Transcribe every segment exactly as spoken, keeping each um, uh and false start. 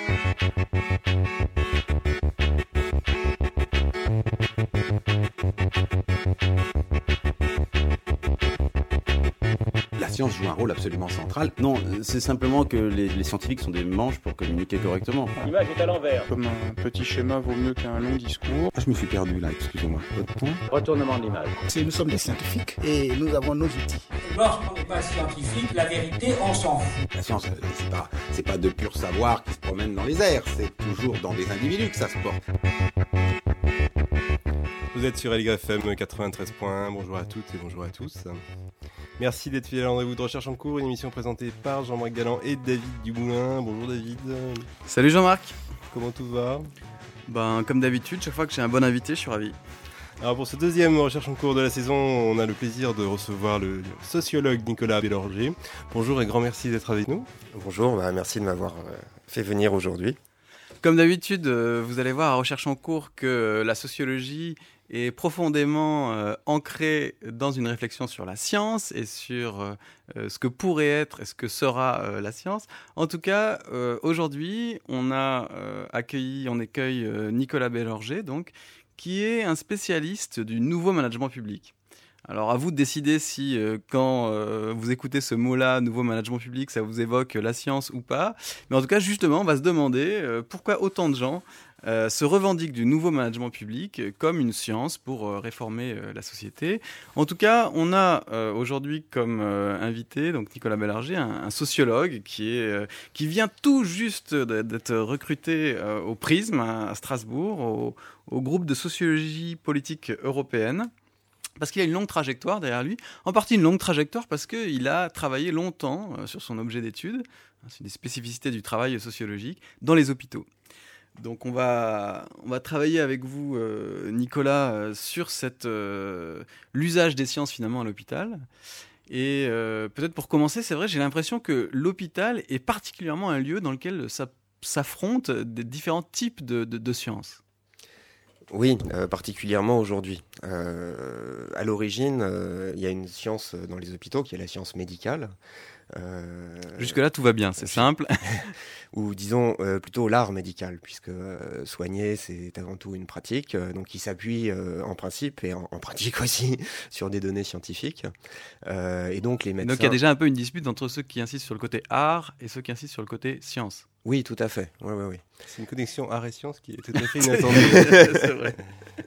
La science joue un rôle absolument central. Non, c'est simplement que les, les scientifiques sont des manches pour communiquer correctement. L'image est à l'envers. Comme un petit schéma vaut mieux qu'un long discours. Ah, je me suis perdu là, excusez-moi. Retournement de l'image. C'est, nous sommes des scientifiques et nous avons nos outils. Lorsqu'on n'est pas scientifique, la vérité, on s'en fout. La science, c'est pas, c'est pas de pur savoir qui se promène dans les airs, c'est toujours dans des individus que ça se porte. Vous êtes sur L Y F M quatre-vingt-treize point un, bonjour à toutes et bonjour à tous. Merci d'être fidèles à Rendez-vous de Recherche en cours, une émission présentée par Jean-Marc Galland et David Dumoulin. Bonjour David. Salut Jean-Marc. Comment tout va ? Ben, comme d'habitude, chaque fois que j'ai un bon invité, je suis ravi. Alors pour ce deuxième Recherche en cours de la saison, on a le plaisir de recevoir le sociologue Nicolas Bélorgey. Bonjour et grand merci d'être avec nous. Bonjour, bah merci de m'avoir fait venir aujourd'hui. Comme d'habitude, vous allez voir à Recherche en cours que la sociologie est profondément euh, ancrée dans une réflexion sur la science et sur euh, ce que pourrait être et ce que sera euh, la science. En tout cas, euh, aujourd'hui, on a euh, accueilli, on accueille euh, Nicolas Bélorgey, donc, qui est un spécialiste du nouveau management public. Alors à vous de décider si euh, quand euh, vous écoutez ce mot-là, nouveau management public, ça vous évoque la science ou pas. Mais en tout cas, justement, on va se demander euh, pourquoi autant de gens euh, se revendiquent du nouveau management public euh, comme une science pour euh, réformer euh, la société. En tout cas, on a euh, aujourd'hui comme euh, invité donc Nicolas Bélorgey, un, un sociologue qui, est, euh, qui vient tout juste d'être recruté euh, au Prisme à Strasbourg, au, au groupe de sociologie politique européenne. Parce qu'il a une longue trajectoire derrière lui, en partie une longue trajectoire parce qu'il a travaillé longtemps euh, sur son objet d'étude, c'est une des spécificités du travail sociologique, dans les hôpitaux. Donc on va, on va travailler avec vous, euh, Nicolas, euh, sur cette, euh, l'usage des sciences finalement à l'hôpital. Et euh, peut-être pour commencer, c'est vrai, j'ai l'impression que l'hôpital est particulièrement un lieu dans lequel ça, s'affrontent des différents types de, de, de sciences. Oui, euh, particulièrement aujourd'hui. Euh, à l'origine, euh, il y a une science dans les hôpitaux qui est la science médicale. Euh, Jusque-là, tout va bien, c'est simple. Ou disons euh, plutôt l'art médical, puisque euh, soigner, c'est avant tout une pratique, euh, donc qui s'appuie euh, en principe et en, en pratique aussi sur des données scientifiques. Euh, et donc les médecins... Donc il y a déjà un peu une dispute entre ceux qui insistent sur le côté art et ceux qui insistent sur le côté science. Oui, tout à fait. Ouais, ouais, ouais. C'est une connexion art et science qui est tout à fait inattendue. C'est vrai.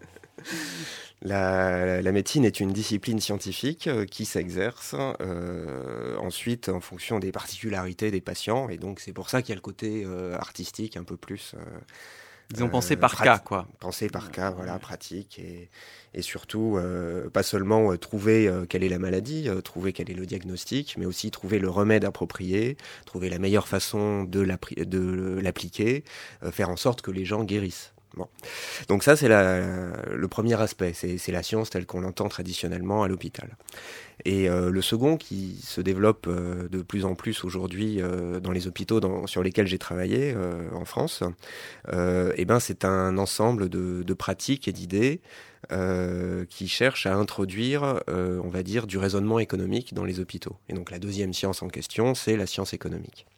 La, la médecine est une discipline scientifique euh, qui s'exerce euh, ensuite en fonction des particularités des patients, et donc c'est pour ça qu'il y a le côté euh, artistique un peu plus... Euh, Ils ont euh, pensé par prat- cas, quoi. Pensé par cas, voilà, ouais. Pratique, et, et surtout, euh, pas seulement euh, trouver euh, quelle est la maladie, euh, trouver quel est le diagnostic, mais aussi trouver le remède approprié, trouver la meilleure façon de, l'appri- de l'appliquer, euh, faire en sorte que les gens guérissent. Bon. Donc ça, c'est la, le premier aspect, c'est, c'est la science telle qu'on l'entend traditionnellement à l'hôpital. Et euh, le second, qui se développe euh, de plus en plus aujourd'hui euh, dans les hôpitaux dans, sur lesquels j'ai travaillé euh, en France, euh, eh ben, c'est un ensemble de, de pratiques et d'idées euh, qui cherchent à introduire, euh, on va dire, du raisonnement économique dans les hôpitaux. Et donc la deuxième science en question, c'est la science économique.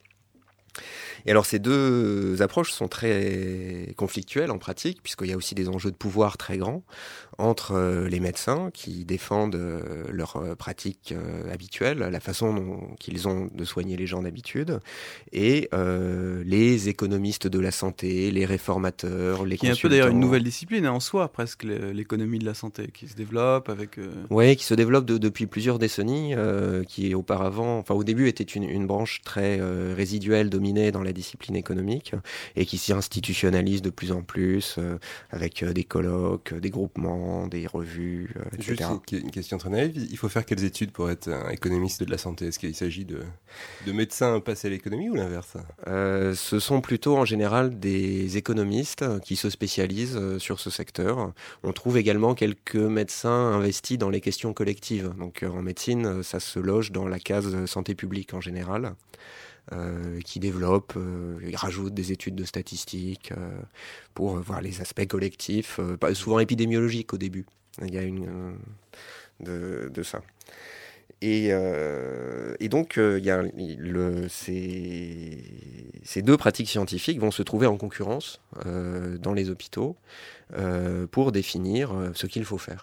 Et alors ces deux approches sont très conflictuelles en pratique, puisqu'il y a aussi des enjeux de pouvoir très grands entre euh, les médecins qui défendent euh, leurs euh, pratiques euh, habituelles, la façon dont, qu'ils ont de soigner les gens d'habitude, et euh, les économistes de la santé, les réformateurs, les qui est un peu d'ailleurs une nouvelle discipline hein, en soi, presque l'économie de la santé, qui se développe avec... Euh... Oui, qui se développe de, depuis plusieurs décennies, euh, qui auparavant, enfin au début était une, une branche très euh, résiduelle, dominée dans la discipline économique, et qui s'y institutionnalise de plus en plus, euh, avec euh, des colloques, des groupements, des revues, euh, et cetera. Juste une question très naïve, il faut faire quelles études pour être un économiste de la santé ? Est-ce qu'il s'agit de, de médecins passés à l'économie ou l'inverse ? euh, Ce sont plutôt en général des économistes qui se spécialisent sur ce secteur. On trouve également quelques médecins investis dans les questions collectives. Donc en médecine, ça se loge dans la case santé publique en général. Euh, qui développe, euh, rajoute des études de statistiques euh, pour euh, voir les aspects collectifs, euh, pas, souvent épidémiologiques au début. Il y a une euh, de, de ça. Et, euh, et donc, euh, il y a le, c'est, ces deux pratiques scientifiques vont se trouver en concurrence euh, dans les hôpitaux euh, pour définir euh, ce qu'il faut faire.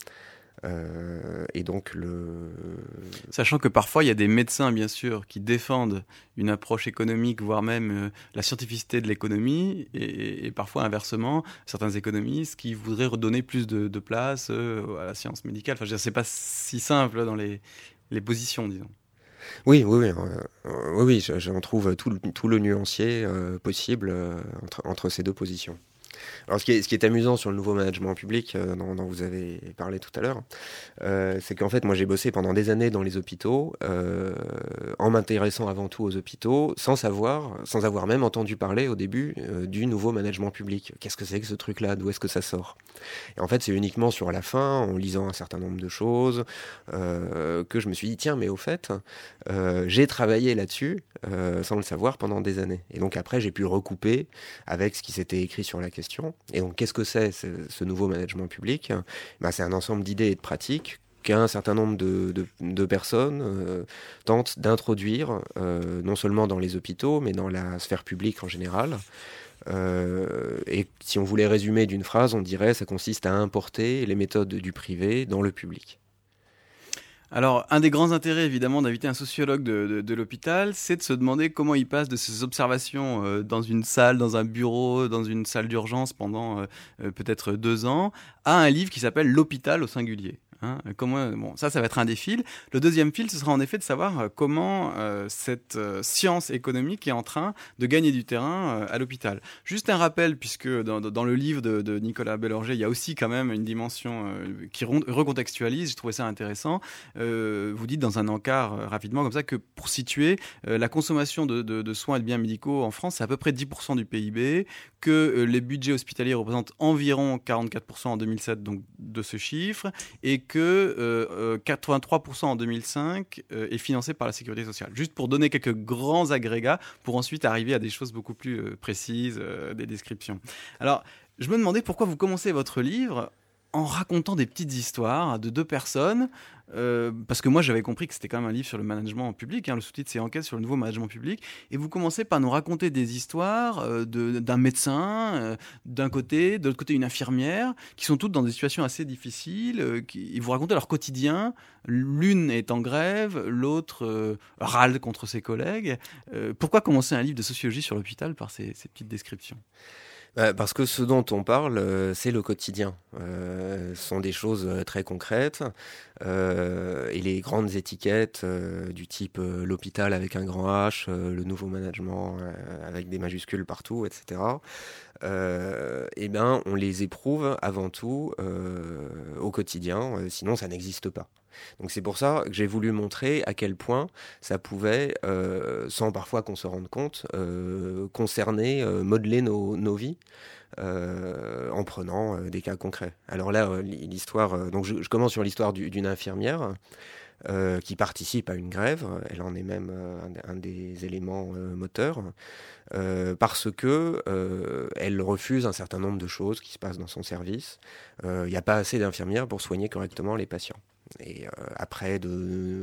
Euh, et donc le... Sachant que parfois il y a des médecins bien sûr qui défendent une approche économique, voire même euh, la scientificité de l'économie, et, et parfois inversement certains économistes qui voudraient redonner plus de, de place euh, à la science médicale. Enfin, je veux dire, c'est pas si simple dans les, les positions, disons. Oui, oui, oui, euh, oui, oui, j'en trouve tout, tout le nuancier euh, possible euh, entre, entre ces deux positions. Alors, ce qui est, ce qui est amusant sur le nouveau management public, euh, dont, dont vous avez parlé tout à l'heure, euh, c'est qu'en fait, moi, j'ai bossé pendant des années dans les hôpitaux, euh, en m'intéressant avant tout aux hôpitaux, sans savoir, sans avoir même entendu parler au début euh, du nouveau management public. Qu'est-ce que c'est que ce truc-là ? D'où est-ce que ça sort ? Et en fait, c'est uniquement sur la fin, en lisant un certain nombre de choses, euh, que je me suis dit, tiens, mais au fait, euh, j'ai travaillé là-dessus, euh, sans le savoir, pendant des années. Et donc après, j'ai pu recouper avec ce qui s'était écrit sur la question. Et donc, qu'est-ce que c'est, ce, ce nouveau management public ? Ben, c'est un ensemble d'idées et de pratiques qu'un certain nombre de, de, de personnes euh, tentent d'introduire, euh, non seulement dans les hôpitaux, mais dans la sphère publique en général. Euh, et si on voulait résumer d'une phrase, on dirait que ça consiste à importer les méthodes du privé dans le public. Alors, un des grands intérêts, évidemment, d'inviter un sociologue de, de, de l'hôpital, c'est de se demander comment il passe de ses observations euh, dans une salle, dans un bureau, dans une salle d'urgence pendant euh, euh, peut-être deux ans, à un livre qui s'appelle « L'hôpital au singulier ». Hein, comment, bon, ça, ça va être un des fils. Le deuxième fil, ce sera en effet de savoir comment euh, cette euh, science économique est en train de gagner du terrain euh, à l'hôpital. Juste un rappel, puisque dans, dans le livre de, de Nicolas Bellorger, il y a aussi quand même une dimension euh, qui re- recontextualise. Je trouvais ça intéressant. Euh, vous dites dans un encart euh, rapidement comme ça que pour situer euh, la consommation de, de, de soins et de biens médicaux en France, c'est à peu près dix pour cent du P I B, que euh, les budgets hospitaliers représentent environ quarante-quatre pour cent en deux mille sept, donc de ce chiffre, et que euh, quatre-vingt-trois pour cent en deux mille cinq euh, est financé par la sécurité sociale. Juste pour donner quelques grands agrégats, pour ensuite arriver à des choses beaucoup plus euh, précises, euh, des descriptions. Alors, je me demandais pourquoi vous commencez votre livre en racontant des petites histoires de deux personnes, euh, parce que moi j'avais compris que c'était quand même un livre sur le management public, hein, le sous-titre c'est Enquête sur le nouveau management public, et vous commencez par nous raconter des histoires euh, de, d'un médecin, euh, d'un côté, de l'autre côté une infirmière, qui sont toutes dans des situations assez difficiles, euh, qui, et vous racontez leur quotidien, l'une est en grève, l'autre euh, râle contre ses collègues. Euh, pourquoi commencer un livre de sociologie sur l'hôpital par ces, ces petites descriptions ? Parce que ce dont on parle, euh, c'est le quotidien. Euh, ce sont des choses euh, très concrètes. Euh, et les grandes étiquettes euh, du type euh, l'hôpital avec un grand H, euh, le nouveau management euh, avec des majuscules partout, et cetera, euh, eh ben, on les éprouve avant tout euh, au quotidien, euh, sinon ça n'existe pas. Donc c'est pour ça que j'ai voulu montrer à quel point ça pouvait, euh, sans parfois qu'on se rende compte, euh, concerner, euh, modeler nos, nos vies euh, en prenant euh, des cas concrets. Alors là, euh, l'histoire, euh, donc je, je commence sur l'histoire du, d'une infirmière euh, qui participe à une grève. Elle en est même euh, un, un des éléments euh, moteurs. Euh, parce que euh, elle refuse un certain nombre de choses qui se passent dans son service. Il euh, n'y a pas assez d'infirmières pour soigner correctement les patients. Et euh, après de,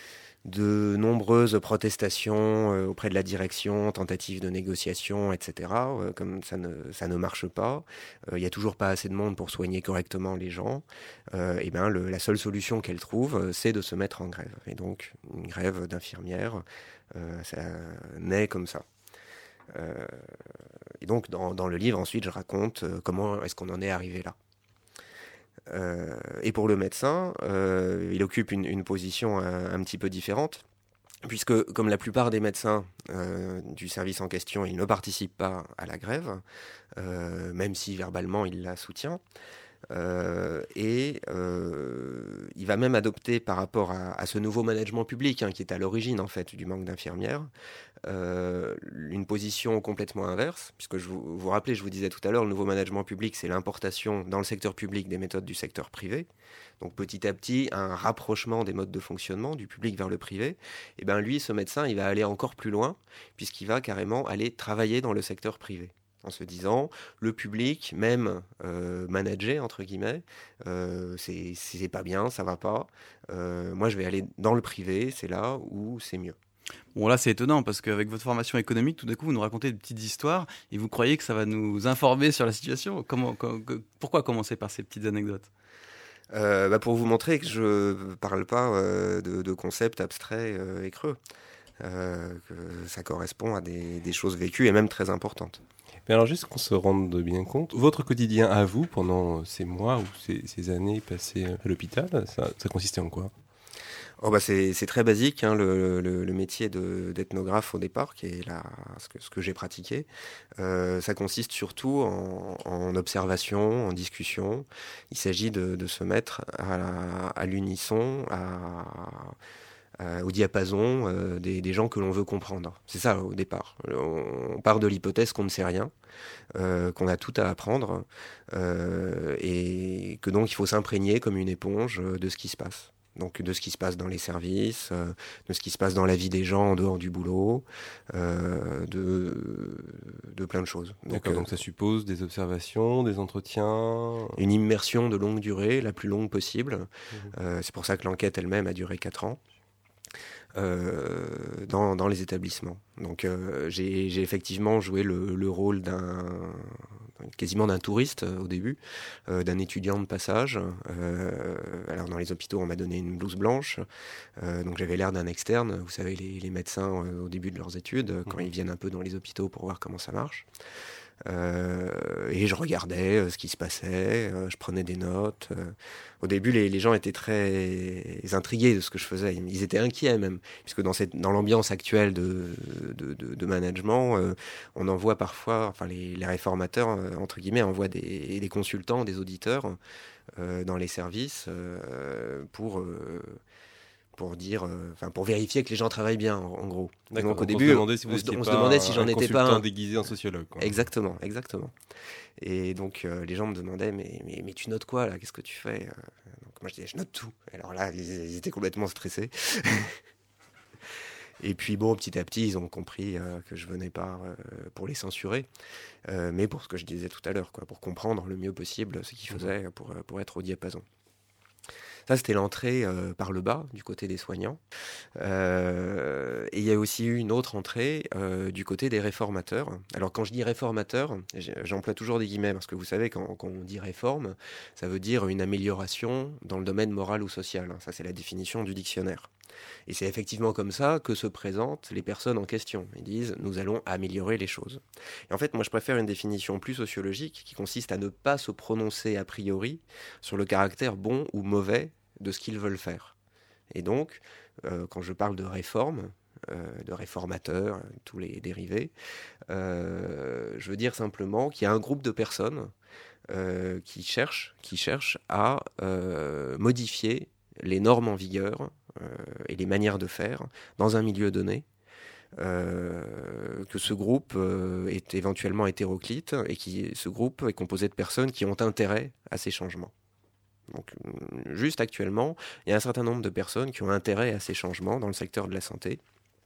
de nombreuses protestations euh, auprès de la direction, tentatives de négociation, et cetera, euh, comme ça ne, ça ne marche pas, il euh, n'y a toujours pas assez de monde pour soigner correctement les gens, euh, et ben le, la seule solution qu'elle trouve, euh, c'est de se mettre en grève. Et donc, une grève d'infirmières, euh, ça naît comme ça. Euh, et donc, dans, dans le livre, ensuite, je raconte euh, comment est-ce qu'on en est arrivé là. Euh, et pour le médecin, euh, il occupe une, une position un, un petit peu différente, puisque comme la plupart des médecins euh, du service en question, il ne participe pas à la grève, euh, même si verbalement il la soutient. Euh, et euh, il va même adopter par rapport à, à ce nouveau management public, hein, qui est à l'origine en fait du manque d'infirmières, euh, une position complètement inverse, puisque je vous, vous vous rappelez, je vous disais tout à l'heure, le nouveau management public, c'est l'importation dans le secteur public des méthodes du secteur privé. Donc petit à petit, un rapprochement des modes de fonctionnement du public vers le privé. Et ben lui, ce médecin, il va aller encore plus loin, puisqu'il va carrément aller travailler dans le secteur privé, en se disant, le public, même euh, managé, entre guillemets, euh, c'est, c'est pas bien, ça va pas. Euh, moi, je vais aller dans le privé, c'est là où c'est mieux. Bon, là, c'est étonnant parce qu'avec votre formation économique, tout d'un coup, vous nous racontez de petites histoires et vous croyez que ça va nous informer sur la situation. Comment, com- pourquoi commencer par ces petites anecdotes ? euh, bah Pour vous montrer que je ne parle pas euh, de, de concepts abstraits euh, et creux. Euh, que ça correspond à des, des choses vécues et même très importantes. Mais alors, juste qu'on se rende bien compte, votre quotidien à vous, pendant ces mois ou ces, ces années passées à l'hôpital, ça, ça consistait en quoi ? Oh bah c'est, c'est très basique, hein, le, le, le métier de, d'ethnographe au départ, qui est là, ce, que, ce que j'ai pratiqué. Euh, ça consiste surtout en, en observation, en discussion. Il s'agit de, de se mettre à, à l'unisson, à, à, au diapason euh, des, des gens que l'on veut comprendre. C'est ça au départ. On part de l'hypothèse qu'on ne sait rien, euh, qu'on a tout à apprendre, euh, et que donc il faut s'imprégner comme une éponge de ce qui se passe. Donc de ce qui se passe dans les services, euh, de ce qui se passe dans la vie des gens en dehors du boulot, euh, de, de plein de choses. Donc, D'accord, euh, donc ça suppose des observations, des entretiens... Une immersion de longue durée, la plus longue possible. Mmh. Euh, c'est pour ça que l'enquête elle-même a duré quatre ans. Euh, dans, dans les établissements. Donc euh, j'ai, j'ai effectivement joué le, le rôle d'un quasiment d'un touriste euh, au début, euh, d'un étudiant de passage. Euh, alors dans les hôpitaux, on m'a donné une blouse blanche, euh, donc j'avais l'air d'un externe. Vous savez, les, les médecins euh, au début de leurs études, quand mmh. ils viennent un peu dans les hôpitaux pour voir comment ça marche. Euh, et je regardais euh, ce qui se passait, euh, je prenais des notes. Euh. Au début, les, les gens étaient très intrigués de ce que je faisais. Ils étaient inquiets même, puisque dans, cette, dans l'ambiance actuelle de, de, de, de management, euh, on envoie parfois, enfin les, les réformateurs, euh, entre guillemets, envoient des, des consultants, des auditeurs euh, dans les services euh, pour... Euh, pour dire, enfin euh, pour vérifier que les gens travaillent bien, en, en gros. D'accord, donc, donc au on début, se demandait si, vous on, se, on pas se demandait si j'en un étais pas un déguisé en sociologue. Quoi. Exactement, exactement. Et donc euh, les gens me demandaient, mais, mais, mais tu notes quoi là ? Qu'est-ce que tu fais ? Donc moi je disais, je note tout. Alors là, ils, ils étaient complètement stressés. Et puis bon, petit à petit, ils ont compris euh, que je venais pas euh, pour les censurer, euh, mais pour ce que je disais tout à l'heure, quoi, pour comprendre le mieux possible ce qu'ils faisaient pour, pour être au diapason. Ça, c'était l'entrée euh, par le bas, du côté des soignants. Euh, et il y a aussi eu une autre entrée euh, du côté des réformateurs. Alors, quand je dis réformateur, j'emploie toujours des guillemets, parce que vous savez, quand, quand on dit réforme, ça veut dire une amélioration dans le domaine moral ou social. Ça, c'est la définition du dictionnaire. Et c'est effectivement comme ça que se présentent les personnes en question. Ils disent « nous allons améliorer les choses ». Et en fait, moi, je préfère une définition plus sociologique qui consiste à ne pas se prononcer a priori sur le caractère bon ou mauvais de ce qu'ils veulent faire. Et donc, euh, quand je parle de réforme, euh, de réformateurs, tous les dérivés, euh, je veux dire simplement qu'il y a un groupe de personnes euh, qui cherchent, qui cherchent à euh, modifier les normes en vigueur euh, et les manières de faire dans un milieu donné, euh, que ce groupe euh, est éventuellement hétéroclite et qui ce groupe est composé de personnes qui ont intérêt à ces changements. Donc, juste actuellement, il y a un certain nombre de personnes qui ont intérêt à ces changements dans le secteur de la santé.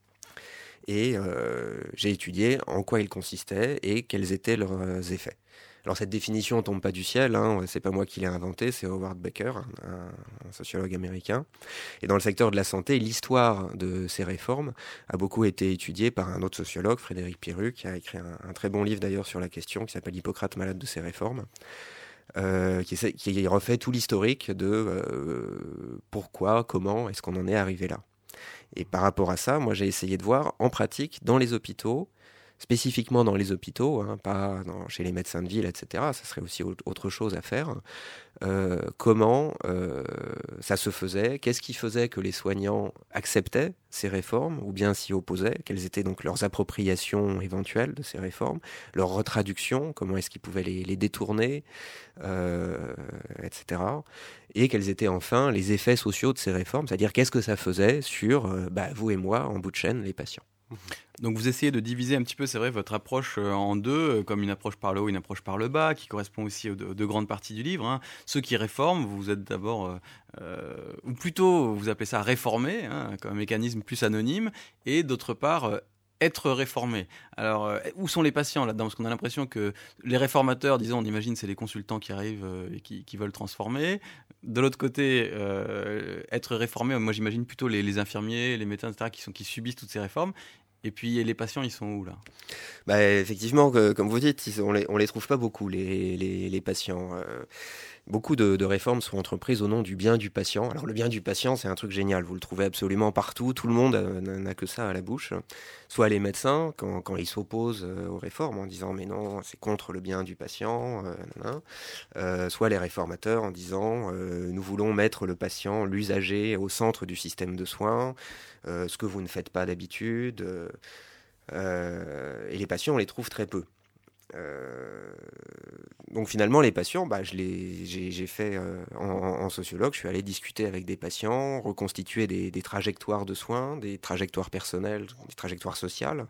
Et euh, j'ai étudié en quoi ils consistaient et quels étaient leurs effets. Alors cette définition ne tombe pas du ciel, hein, c'est pas moi qui l'ai inventée, c'est Howard Baker, un, un sociologue américain. Et dans le secteur de la santé, l'histoire de ces réformes a beaucoup été étudiée par un autre sociologue, Frédéric Pirru, qui a écrit un, un très bon livre d'ailleurs sur la question, qui s'appelle « Hippocrate malade de ces réformes ». Euh, qui, qui refait tout l'historique de euh, pourquoi, comment est-ce qu'on en est arrivé là. Et par rapport à ça, moi j'ai essayé de voir en pratique dans les hôpitaux, spécifiquement dans les hôpitaux, hein, pas dans, chez les médecins de ville, et cetera, ça serait aussi autre chose à faire, euh, comment euh, ça se faisait, qu'est-ce qui faisait que les soignants acceptaient ces réformes, ou bien s'y opposaient, quelles étaient donc leurs appropriations éventuelles de ces réformes, leurs retraductions, comment est-ce qu'ils pouvaient les, les détourner, euh, et cetera. Et quels étaient enfin les effets sociaux de ces réformes, c'est-à-dire qu'est-ce que ça faisait sur euh, bah, vous et moi, en bout de chaîne, les patients. Donc vous essayez de diviser un petit peu, c'est vrai, votre approche en deux, comme une approche par le haut, une approche par le bas, qui correspond aussi aux deux, aux deux grandes parties du livre. Hein. Ceux qui réforment, vous êtes d'abord, euh, ou plutôt vous appelez ça réformer, hein, comme un mécanisme plus anonyme, et d'autre part, euh, être réformé. Alors, euh, où sont les patients là-dedans? Parce qu'on a l'impression que les réformateurs, disons, on imagine, c'est les consultants qui arrivent euh, et qui, qui veulent transformer. De l'autre côté, euh, être réformé, moi j'imagine plutôt les, les infirmiers, les médecins, et cetera, qui, sont, qui subissent toutes ces réformes. Et puis les patients, ils sont où là? Bah, effectivement, que, comme vous dites, ils, on les, on les trouve pas beaucoup, les, les, les patients. Euh, beaucoup de, de réformes sont entreprises au nom du bien du patient. Alors le bien du patient, c'est un truc génial, vous le trouvez absolument partout, tout le monde n'a que ça à la bouche. Soit les médecins, quand, quand ils s'opposent aux réformes en disant mais non, c'est contre le bien du patient, euh, nan, nan. Euh, soit les réformateurs en disant euh, nous voulons mettre le patient, l'usager, au centre du système de soins, euh, ce que vous ne faites pas d'habitude. Euh, euh, et les patients, on les trouve très peu. Euh, donc finalement les patients, bah, je les, j'ai, j'ai fait euh, en, en sociologue, je suis allé discuter avec des patients, reconstituer des, des trajectoires de soins, des trajectoires personnelles, des trajectoires sociales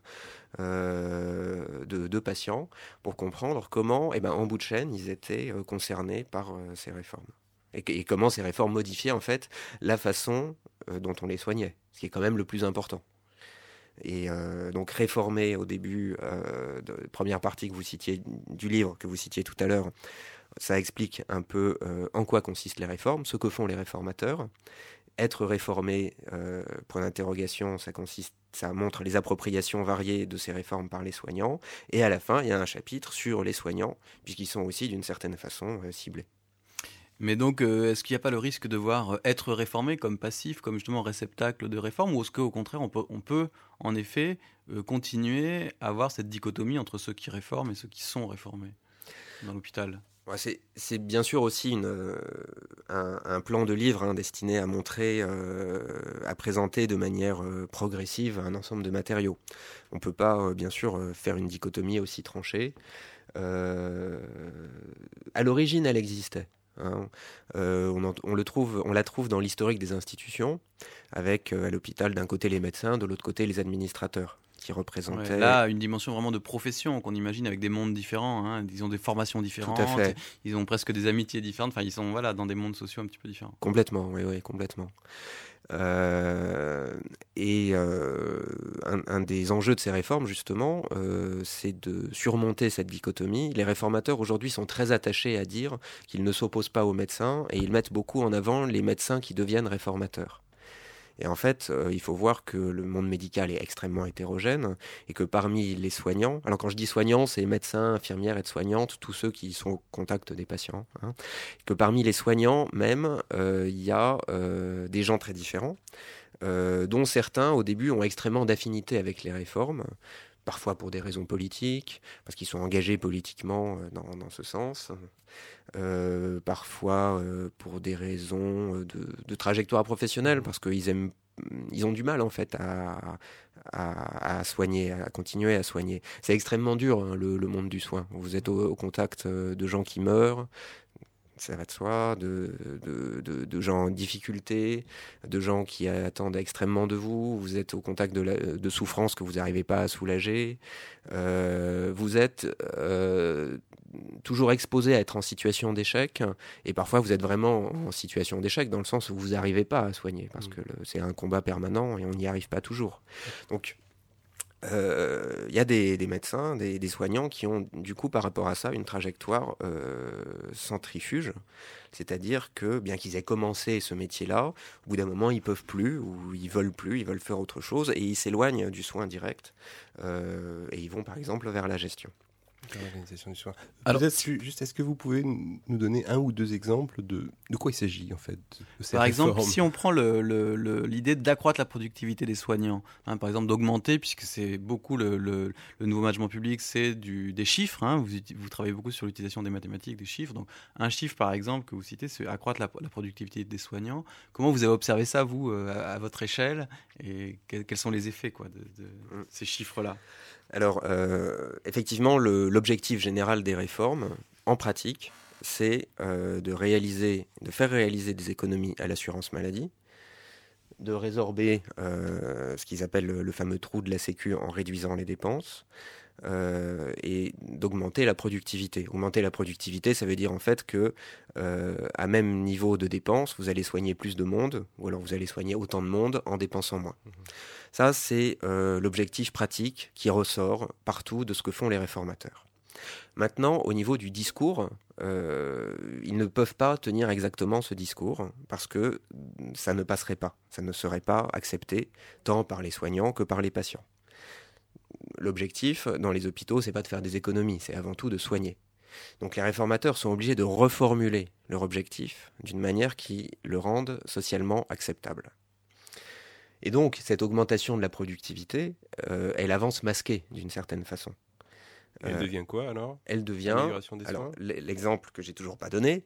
euh, de, de patients pour comprendre comment, eh ben, en bout de chaîne, ils étaient euh, concernés par euh, ces réformes et, et comment ces réformes modifiaient en fait la façon euh, dont on les soignait, ce qui est quand même le plus important. Et euh, donc réformer au début, euh, de première partie que vous citiez du livre que vous citiez tout à l'heure, ça explique un peu euh, en quoi consistent les réformes, ce que font les réformateurs. Être réformé, euh, point d'interrogation, ça consiste, ça montre les appropriations variées de ces réformes par les soignants. Et à la fin, il y a un chapitre sur les soignants, puisqu'ils sont aussi d'une certaine façon euh, ciblés. Mais donc, euh, est-ce qu'il n'y a pas le risque de voir être réformé comme passif, comme justement réceptacle de réforme, ou est-ce qu'au contraire, on peut, on peut en effet euh, continuer à avoir cette dichotomie entre ceux qui réforment et ceux qui sont réformés dans l'hôpital? Ouais, c'est, c'est bien sûr aussi une, euh, un, un plan de livre hein, destiné à montrer, euh, à présenter de manière euh, progressive un ensemble de matériaux. On ne peut pas, euh, bien sûr, euh, faire une dichotomie aussi tranchée. Euh, à l'origine, elle existait. Hein. Euh, on, en, on, le trouve, on la trouve dans l'historique des institutions, avec euh, à l'hôpital d'un côté les médecins, de l'autre côté les administrateurs, qui représentaient... Ouais, là, une dimension vraiment de profession qu'on imagine avec des mondes différents. Hein. Ils ont des formations différentes, tout à fait. Ils ont presque des amitiés différentes. Enfin, ils sont voilà, dans des mondes sociaux un petit peu différents. Complètement, oui, oui, complètement. Euh, et euh, un, un des enjeux de ces réformes, justement, euh, c'est de surmonter cette dichotomie. Les réformateurs, aujourd'hui, sont très attachés à dire qu'ils ne s'opposent pas aux médecins et ils mettent beaucoup en avant les médecins qui deviennent réformateurs. Et en fait, euh, il faut voir que le monde médical est extrêmement hétérogène et que parmi les soignants, alors quand je dis soignants, c'est médecins, infirmières, aides-soignantes, tous ceux qui sont au contact des patients, hein, que parmi les soignants même, euh, il y a euh, des gens très différents, euh, dont certains au début ont extrêmement d'affinité avec les réformes, parfois pour des raisons politiques, parce qu'ils sont engagés politiquement dans, dans ce sens, euh, parfois euh, pour des raisons de, de trajectoire professionnelle, parce qu'ils aiment, ils ont du mal en fait à, à, à soigner, à continuer à soigner. C'est extrêmement dur hein, le, le monde du soin. Vous êtes au, au contact de gens qui meurent, ça va de soi, de, de, de, de gens en difficulté, de gens qui attendent extrêmement de vous, vous êtes au contact de, la, de souffrances que vous n'arrivez pas à soulager, euh, vous êtes euh, toujours exposé à être en situation d'échec, et parfois vous êtes vraiment en situation d'échec dans le sens où vous n'arrivez pas à soigner, parce que le, c'est un combat permanent et on n'y arrive pas toujours. Donc, il euh, y a des, des médecins, des, des soignants qui ont du coup par rapport à ça une trajectoire euh, centrifuge, c'est-à-dire que bien qu'ils aient commencé ce métier-là, au bout d'un moment ils peuvent plus ou ils veulent plus, ils veulent faire autre chose et ils s'éloignent du soin direct euh, et ils vont par exemple vers la gestion. L'organisation du soin. Alors, juste, est-ce que vous pouvez nous donner un ou deux exemples de, de quoi il s'agit en fait de ces Par exemple, réformes. Si on prend le, le, le, l'idée d'accroître la productivité des soignants, hein, par exemple d'augmenter, puisque c'est beaucoup le, le, le nouveau management public, c'est du, des chiffres. Hein, vous, vous travaillez beaucoup sur l'utilisation des mathématiques, des chiffres. Donc, un chiffre, par exemple, que vous citez, c'est accroître la, la productivité des soignants. Comment vous avez observé ça, vous, à, à votre échelle, et quels, quels sont les effets quoi, de, de mmh. ces chiffres-là? Alors, euh, effectivement, le, l'objectif général des réformes, en pratique, c'est euh, de réaliser, de faire réaliser des économies à l'assurance maladie, de résorber euh, ce qu'ils appellent le, le fameux trou de la Sécu en réduisant les dépenses, euh, et d'augmenter la productivité. Augmenter la productivité, ça veut dire en fait que euh, à même niveau de dépenses, vous allez soigner plus de monde, ou alors vous allez soigner autant de monde en dépensant moins. Mmh. Ça, c'est euh, l'objectif pratique qui ressort partout de ce que font les réformateurs. Maintenant, au niveau du discours, euh, ils ne peuvent pas tenir exactement ce discours parce que ça ne passerait pas, ça ne serait pas accepté tant par les soignants que par les patients. L'objectif dans les hôpitaux, c'est pas de faire des économies, c'est avant tout de soigner. Donc les réformateurs sont obligés de reformuler leur objectif d'une manière qui le rende socialement acceptable. Et donc cette augmentation de la productivité, euh, elle avance masquée d'une certaine façon. Elle Euh, devient quoi alors? Elle devient, Amélioration des alors soins. l'exemple que j'ai toujours pas donné,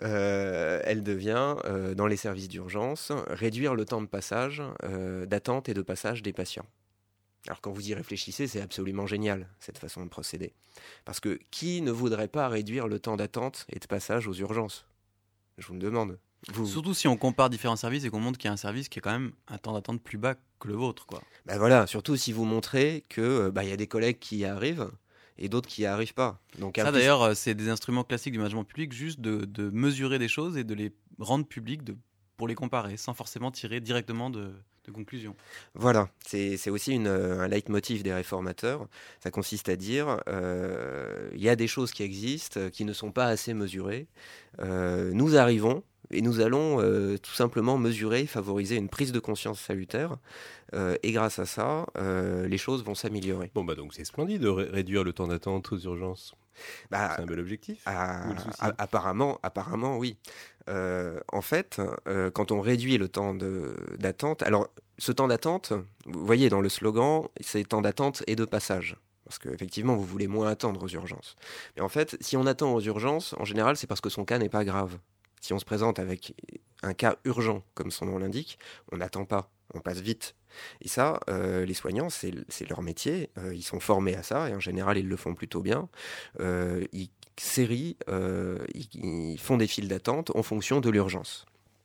euh, elle devient euh, dans les services d'urgence réduire le temps de passage, euh, d'attente et de passage des patients. Alors quand vous y réfléchissez, c'est absolument génial cette façon de procéder, parce que qui ne voudrait pas réduire le temps d'attente et de passage aux urgences? Je vous le demande. Vous... Surtout si on compare différents services et qu'on montre qu'il y a un service qui a quand même un temps d'attente plus bas que le vôtre, quoi. Ben voilà, surtout si vous montrez que bah, y a des collègues qui y arrivent et d'autres qui n'y arrivent pas. Donc, Ça plus... d'ailleurs, euh, c'est des instruments classiques du management public, juste de, de mesurer des choses et de les rendre publiques de, pour les comparer, sans forcément tirer directement de, de conclusions. Voilà, c'est, c'est aussi une, un leitmotiv des réformateurs. Ça consiste à dire, euh, il y a des choses qui existent, qui ne sont pas assez mesurées. Euh, nous arrivons et nous allons euh, tout simplement mesurer, favoriser une prise de conscience salutaire. Euh, et grâce à ça, euh, les choses vont s'améliorer. Bon, bah donc c'est splendide de ré- réduire le temps d'attente aux urgences. Bah, c'est un bel objectif. À, Où est le souci ? à, apparemment, apparemment, oui. Euh, en fait, euh, quand on réduit le temps de, d'attente, alors ce temps d'attente, vous voyez dans le slogan, c'est temps d'attente et de passage. Parce qu'effectivement, vous voulez moins attendre aux urgences. Mais en fait, si on attend aux urgences, en général, c'est parce que son cas n'est pas grave. Si on se présente avec un cas urgent, comme son nom l'indique, on n'attend pas, on passe vite. Et ça, euh, les soignants, c'est, c'est leur métier, euh, ils sont formés à ça, et en général, ils le font plutôt bien. Euh, ils sérient, euh, ils, ils font des files d'attente en fonction de l'urgence.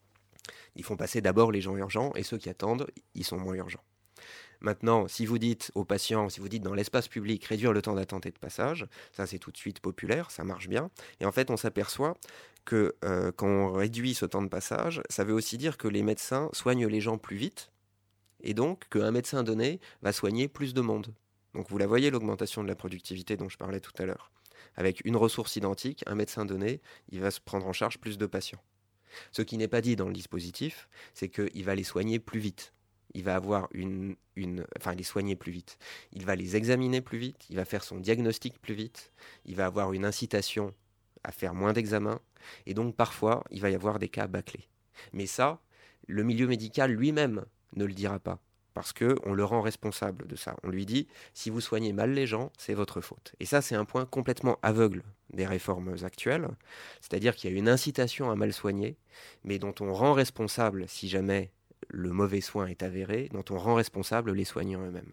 Ils font passer d'abord les gens urgents, et ceux qui attendent, ils sont moins urgents. Maintenant, si vous dites aux patients, si vous dites dans l'espace public, réduire le temps d'attente et de passage, ça c'est tout de suite populaire, ça marche bien. Et en fait, on s'aperçoit que euh, quand on réduit ce temps de passage, ça veut aussi dire que les médecins soignent les gens plus vite, et donc qu'un médecin donné va soigner plus de monde. Donc vous la voyez, l'augmentation de la productivité dont je parlais tout à l'heure. Avec une ressource identique, un médecin donné, il va se prendre en charge plus de patients. Ce qui n'est pas dit dans le dispositif, c'est qu'il va les soigner plus vite. Il va avoir une, une, enfin les soigner plus vite. Il va les examiner plus vite, il va faire son diagnostic plus vite, il va avoir une incitation à faire moins d'examens, et donc parfois, il va y avoir des cas bâclés. Mais ça, le milieu médical lui-même ne le dira pas, parce qu'on le rend responsable de ça. On lui dit, si vous soignez mal les gens, c'est votre faute. Et ça, c'est un point complètement aveugle des réformes actuelles, c'est-à-dire qu'il y a une incitation à mal soigner, mais dont on rend responsable si jamais le mauvais soin est avéré, dont on rend responsable les soignants eux-mêmes.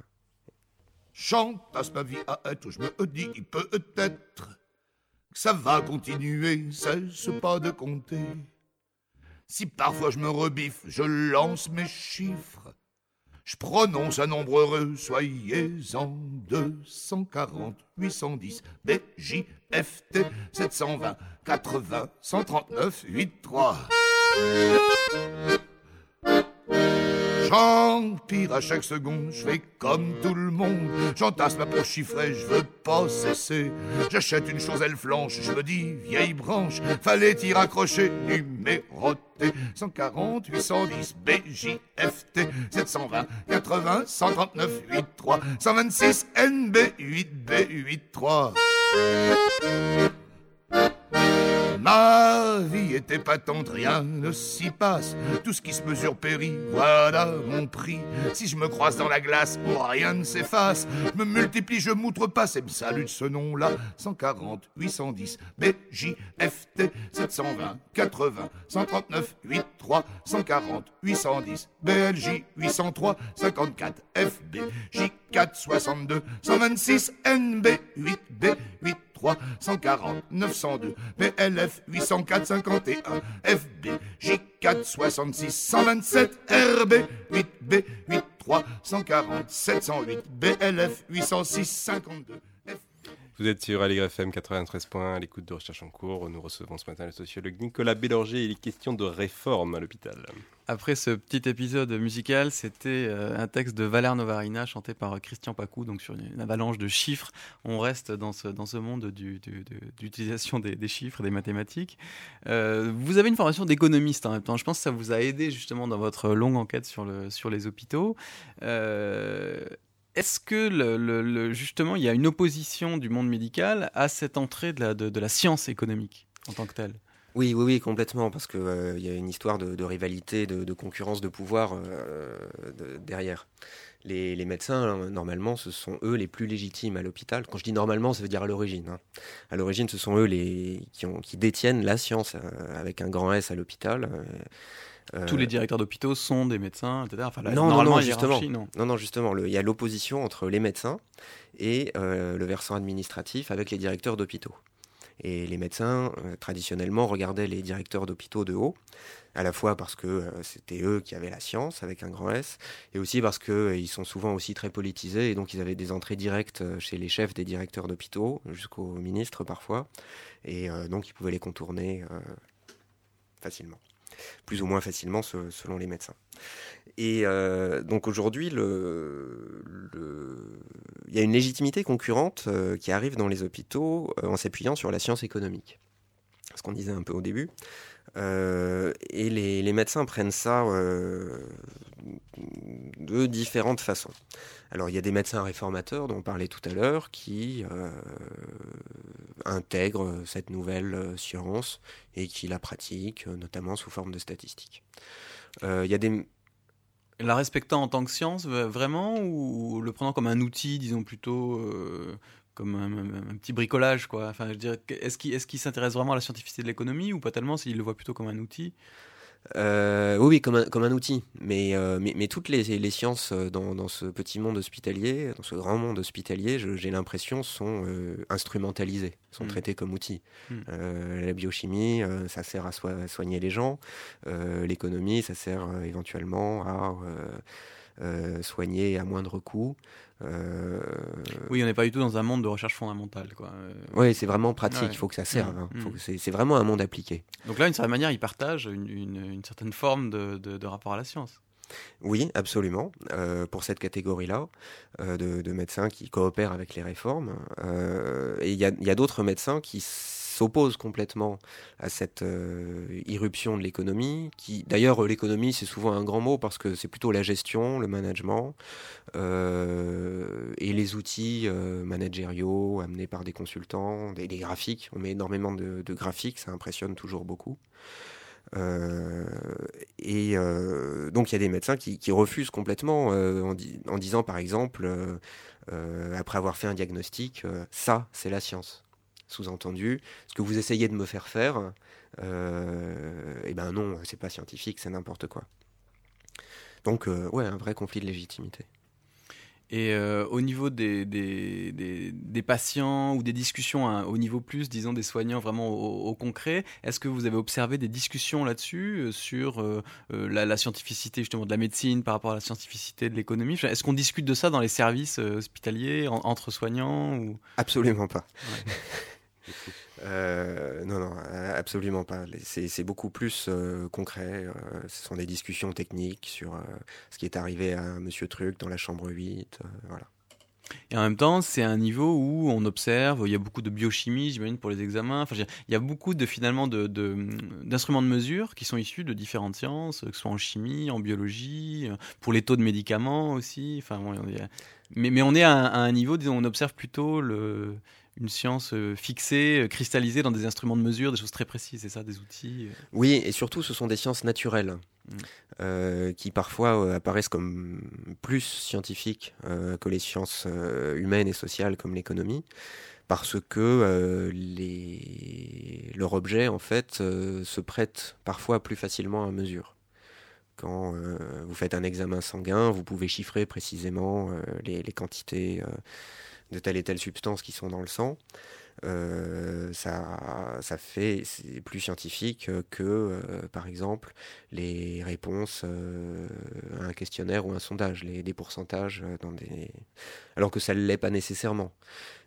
J'entasse ma vie à être, je me dis peut-être que ça va continuer, cesse pas de compter. Si parfois je me rebiffe, je lance mes chiffres, je prononce un nombre heureux, soyez-en deux cent quarante, huit cent dix, B, J, F, T, sept cent vingt, quatre-vingts, cent trente-neuf, quatre-vingt-trois. J'empire à chaque seconde, je fais comme tout le monde. J'entasse ma poche chiffrée, je veux pas cesser. J'achète une chose, elle flanche, je me dis vieille branche, fallait y raccrocher, numéroté. cent quarante, huit cent dix, B, J, F, T, sept cent vingt, quatre-vingts, cent trente-neuf, quatre-vingt-trois, cent vingt-six, N, B, huit, B, huit, trois. Ma vie est épatante, rien ne s'y passe. Tout ce qui se mesure périt, voilà mon prix. Si je me croise dans la glace, oh, rien ne s'efface. Je me multiplie, je m'outrepasse et me salue de ce nom-là. cent quarante, huit cent dix, B, J, F, T, sept cent vingt, quatre-vingts, cent trente-neuf, quatre-vingt-trois, cent quarante, huit cent dix, B L J, huit cent trois, cinquante-quatre, F B, J quatre, soixante-deux, cent vingt-six, N B, huit B, huit cent quarante, neuf cent deux, B L F huit cent quatre, cinquante et un, F B, J quatre, soixante-six, cent vingt-sept, R B, huit B, huit trois, cent quarante, sept cent huit, B L F huit cent six, cinquante-deux. F... Vous êtes sur Aligre F M quatre-vingt-treize points un, à l'écoute de Recherche en cours. Nous recevons ce matin le sociologue Nicolas Bélorgey et les questions de réforme à l'hôpital. Après ce petit épisode musical, c'était euh, un texte de Valère Novarina chanté par Christian Pacou, donc sur une avalanche de chiffres. On reste dans ce, dans ce monde du, du, de, d'utilisation des, des chiffres, des mathématiques. Euh, vous avez une formation d'économiste en même temps. Je pense que ça vous a aidé justement dans votre longue enquête sur, le, sur les hôpitaux. Euh, Est-ce que le, le, le, justement il y a une opposition du monde médical à cette entrée de la, de, de la science économique en tant que telle ? Oui, oui, oui, complètement, parce qu'il euh, y a une histoire de, de rivalité, de, de concurrence de pouvoir euh, de, derrière. Les, les médecins, hein, normalement, ce sont eux les plus légitimes à l'hôpital. Quand je dis normalement, ça veut dire à l'origine. Hein. À l'origine, ce sont eux les, qui, ont, qui détiennent la science euh, avec un grand S à l'hôpital. Euh, Tous les directeurs d'hôpitaux sont des médecins, et cetera. Enfin, là, non, normalement, non, non, justement. Non. non, non, justement. Il y a l'opposition entre les médecins et euh, le versant administratif avec les directeurs d'hôpitaux. Et les médecins, euh, traditionnellement, regardaient les directeurs d'hôpitaux de haut, à la fois parce que euh, c'était eux qui avaient la science, avec un grand S, et aussi parce qu'ils euh, sont souvent aussi très politisés, et donc ils avaient des entrées directes chez les chefs des directeurs d'hôpitaux, jusqu'aux ministres parfois, et euh, donc ils pouvaient les contourner euh, facilement. Plus ou moins facilement ce, selon les médecins. Et euh, donc aujourd'hui, le, le... il y a une légitimité concurrente euh, qui arrive dans les hôpitaux euh, en s'appuyant sur la science économique. Ce qu'on disait un peu au début. Euh, et les, les médecins prennent ça euh, de différentes façons. Alors il y a des médecins réformateurs dont on parlait tout à l'heure qui euh, intègrent cette nouvelle science et qui la pratiquent, notamment sous forme de statistiques. Euh, il y a des... La respectant en tant que science, vraiment, ou le prenant comme un outil, disons plutôt... Euh... comme un, un, un petit bricolage, quoi. Enfin, je dirais, est-ce qu'il, est-ce qu'il s'intéresse vraiment à la scientificité de l'économie ou pas tellement, s'il le voit plutôt comme un outil ? euh, Oui, oui, comme un, comme un outil. Mais, euh, mais, mais toutes les, les sciences dans, dans ce petit monde hospitalier, dans ce grand monde hospitalier, je, j'ai l'impression, sont euh, instrumentalisées, sont mmh. traitées comme outils. Mmh. Euh, la biochimie, euh, ça sert à, so- à soigner les gens. Euh, l'économie, ça sert euh, éventuellement à... Euh, Euh, soigner à moindre coût. Euh... Oui, on n'est pas du tout dans un monde de recherche fondamentale, quoi. Euh... Oui, c'est vraiment pratique, il ouais. faut que ça serve. Mmh. Hein. Faut que c'est, c'est vraiment un monde appliqué. Donc là, d'une certaine manière, ils partagent une, une, une certaine forme de, de, de rapport à la science. Oui, absolument. Euh, pour cette catégorie-là, euh, de, de médecins qui coopèrent avec les réformes. Euh, et il y a, y a d'autres médecins qui s'opposent complètement à cette euh, irruption de l'économie. Qui, d'ailleurs, l'économie, c'est souvent un grand mot parce que c'est plutôt la gestion, le management euh, et les outils euh, managériaux amenés par des consultants, des, des graphiques. On met énormément de, de graphiques, ça impressionne toujours beaucoup. Euh, et euh, donc il y a des médecins qui, qui refusent complètement euh, en, di- en disant par exemple euh, euh, après avoir fait un diagnostic euh, ça c'est la science, sous-entendu ce que vous essayez de me faire faire euh, et ben non, c'est pas scientifique, c'est n'importe quoi. Donc euh, ouais, un vrai conflit de légitimité. Et euh, au niveau des, des, des, des patients ou des discussions hein, au niveau plus, disons, des soignants vraiment au, au concret, est-ce que vous avez observé des discussions là-dessus euh, sur euh, la, la scientificité justement de la médecine par rapport à la scientificité de l'économie ? Est-ce qu'on discute de ça dans les services euh, hospitaliers, en, entre soignants ou... Absolument pas. Ouais. Euh, non, non, absolument pas. C'est, c'est beaucoup plus euh, concret. Euh, ce sont des discussions techniques sur euh, ce qui est arrivé à Monsieur Truc dans la chambre huit. Euh, voilà. Et en même temps, c'est un niveau où on observe, il y a beaucoup de biochimie, j'imagine, pour les examens. Enfin, il y a beaucoup de, finalement, de, de, d'instruments de mesure qui sont issus de différentes sciences, que ce soit en chimie, en biologie, pour les taux de médicaments aussi. Enfin, bon, on est... mais, mais on est à un, à un niveau, disons, on observe plutôt le... une science fixée, cristallisée dans des instruments de mesure, des choses très précises, c'est ça, des outils. Oui, et surtout, ce sont des sciences naturelles mmh. euh, qui parfois euh, apparaissent comme plus scientifiques euh, que les sciences euh, humaines et sociales comme l'économie, parce que euh, les... leur objet, en fait, euh, se prête parfois plus facilement à mesure. Quand euh, vous faites un examen sanguin, vous pouvez chiffrer précisément euh, les, les quantités euh, de telle et telle substance qui sont dans le sang. Euh, ça, ça fait c'est plus scientifique que, euh, par exemple, les réponses euh, à un questionnaire ou un sondage, les, des pourcentages dans des... alors que ça ne l'est pas nécessairement.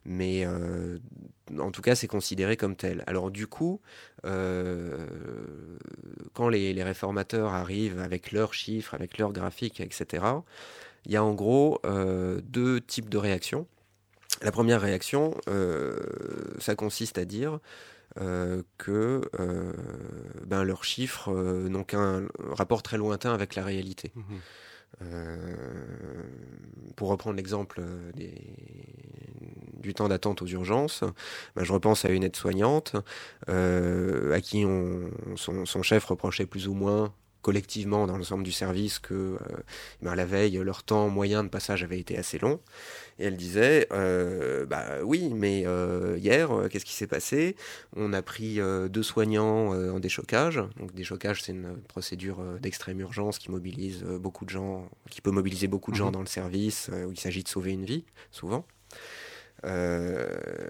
mais euh, en tout cas, c'est considéré comme tel. Alors du coup, euh, quand les, les réformateurs arrivent avec leurs chiffres, avec leurs graphiques, et cetera, il y a en gros euh, deux types de réactions. La première réaction, euh, ça consiste à dire euh, que euh, ben, leurs chiffres euh, n'ont qu'un rapport très lointain avec la réalité. Mmh. Euh, pour reprendre l'exemple des, du temps d'attente aux urgences, ben je repense à une aide-soignante euh, à qui on, son, son chef reprochait plus ou moins collectivement dans l'ensemble du service que euh, ben la veille, leur temps moyen de passage avait été assez long. Et elle disait, euh, bah oui, mais euh, hier, euh, qu'est-ce qui s'est passé ? On a pris euh, deux soignants euh, en déchocage. Donc déchocage, c'est une procédure euh, d'extrême urgence qui mobilise euh, beaucoup de gens, qui peut mobiliser beaucoup de gens mmh. dans le service, euh, où il s'agit de sauver une vie, souvent. Il euh,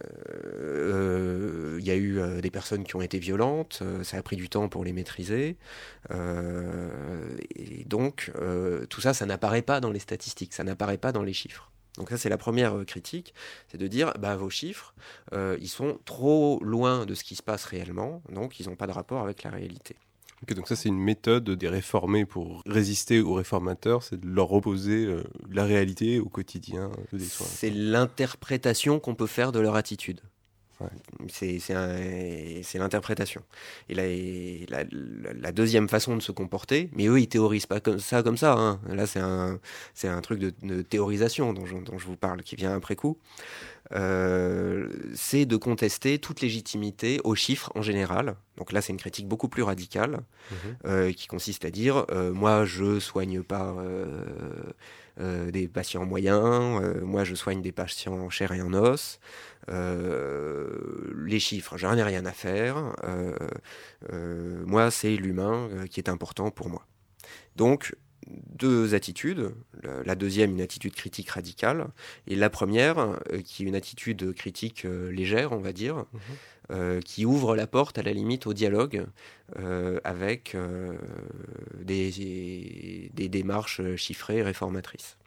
euh, y a eu euh, des personnes qui ont été violentes, euh, ça a pris du temps pour les maîtriser, euh, et donc euh, tout ça, ça n'apparaît pas dans les statistiques, ça n'apparaît pas dans les chiffres. Donc ça, c'est la première critique, c'est de dire, bah, vos chiffres, euh, ils sont trop loin de ce qui se passe réellement, donc ils n'ont pas de rapport avec la réalité. Ok, donc ça, c'est une méthode des réformés pour résister aux réformateurs, c'est de leur opposer euh, la réalité au quotidien des soins. C'est l'interprétation qu'on peut faire de leur attitude. Ouais. C'est, c'est, un, c'est l'interprétation. Et la, la, la deuxième façon de se comporter, mais eux, ils théorisent pas comme ça, comme ça. Hein. Là, c'est un, c'est un truc de, de théorisation dont je, dont je vous parle, qui vient après coup. Euh, c'est de contester toute légitimité aux chiffres en général. Donc là, c'est une critique beaucoup plus radicale, mmh. euh, qui consiste à dire euh, moi, je soigne pas euh, euh, des patients moyens, euh, moi, je soigne des patients en chair et en os. Euh, les chiffres, j'en ai rien à faire. Euh, euh, moi, c'est l'humain euh, qui est important pour moi. Donc, deux attitudes. La deuxième, une attitude critique radicale. Et la première, euh, qui est une attitude critique euh, légère, on va dire, mmh. euh, qui ouvre la porte, à la limite, au dialogue euh, avec euh, des, des démarches chiffrées réformatrices.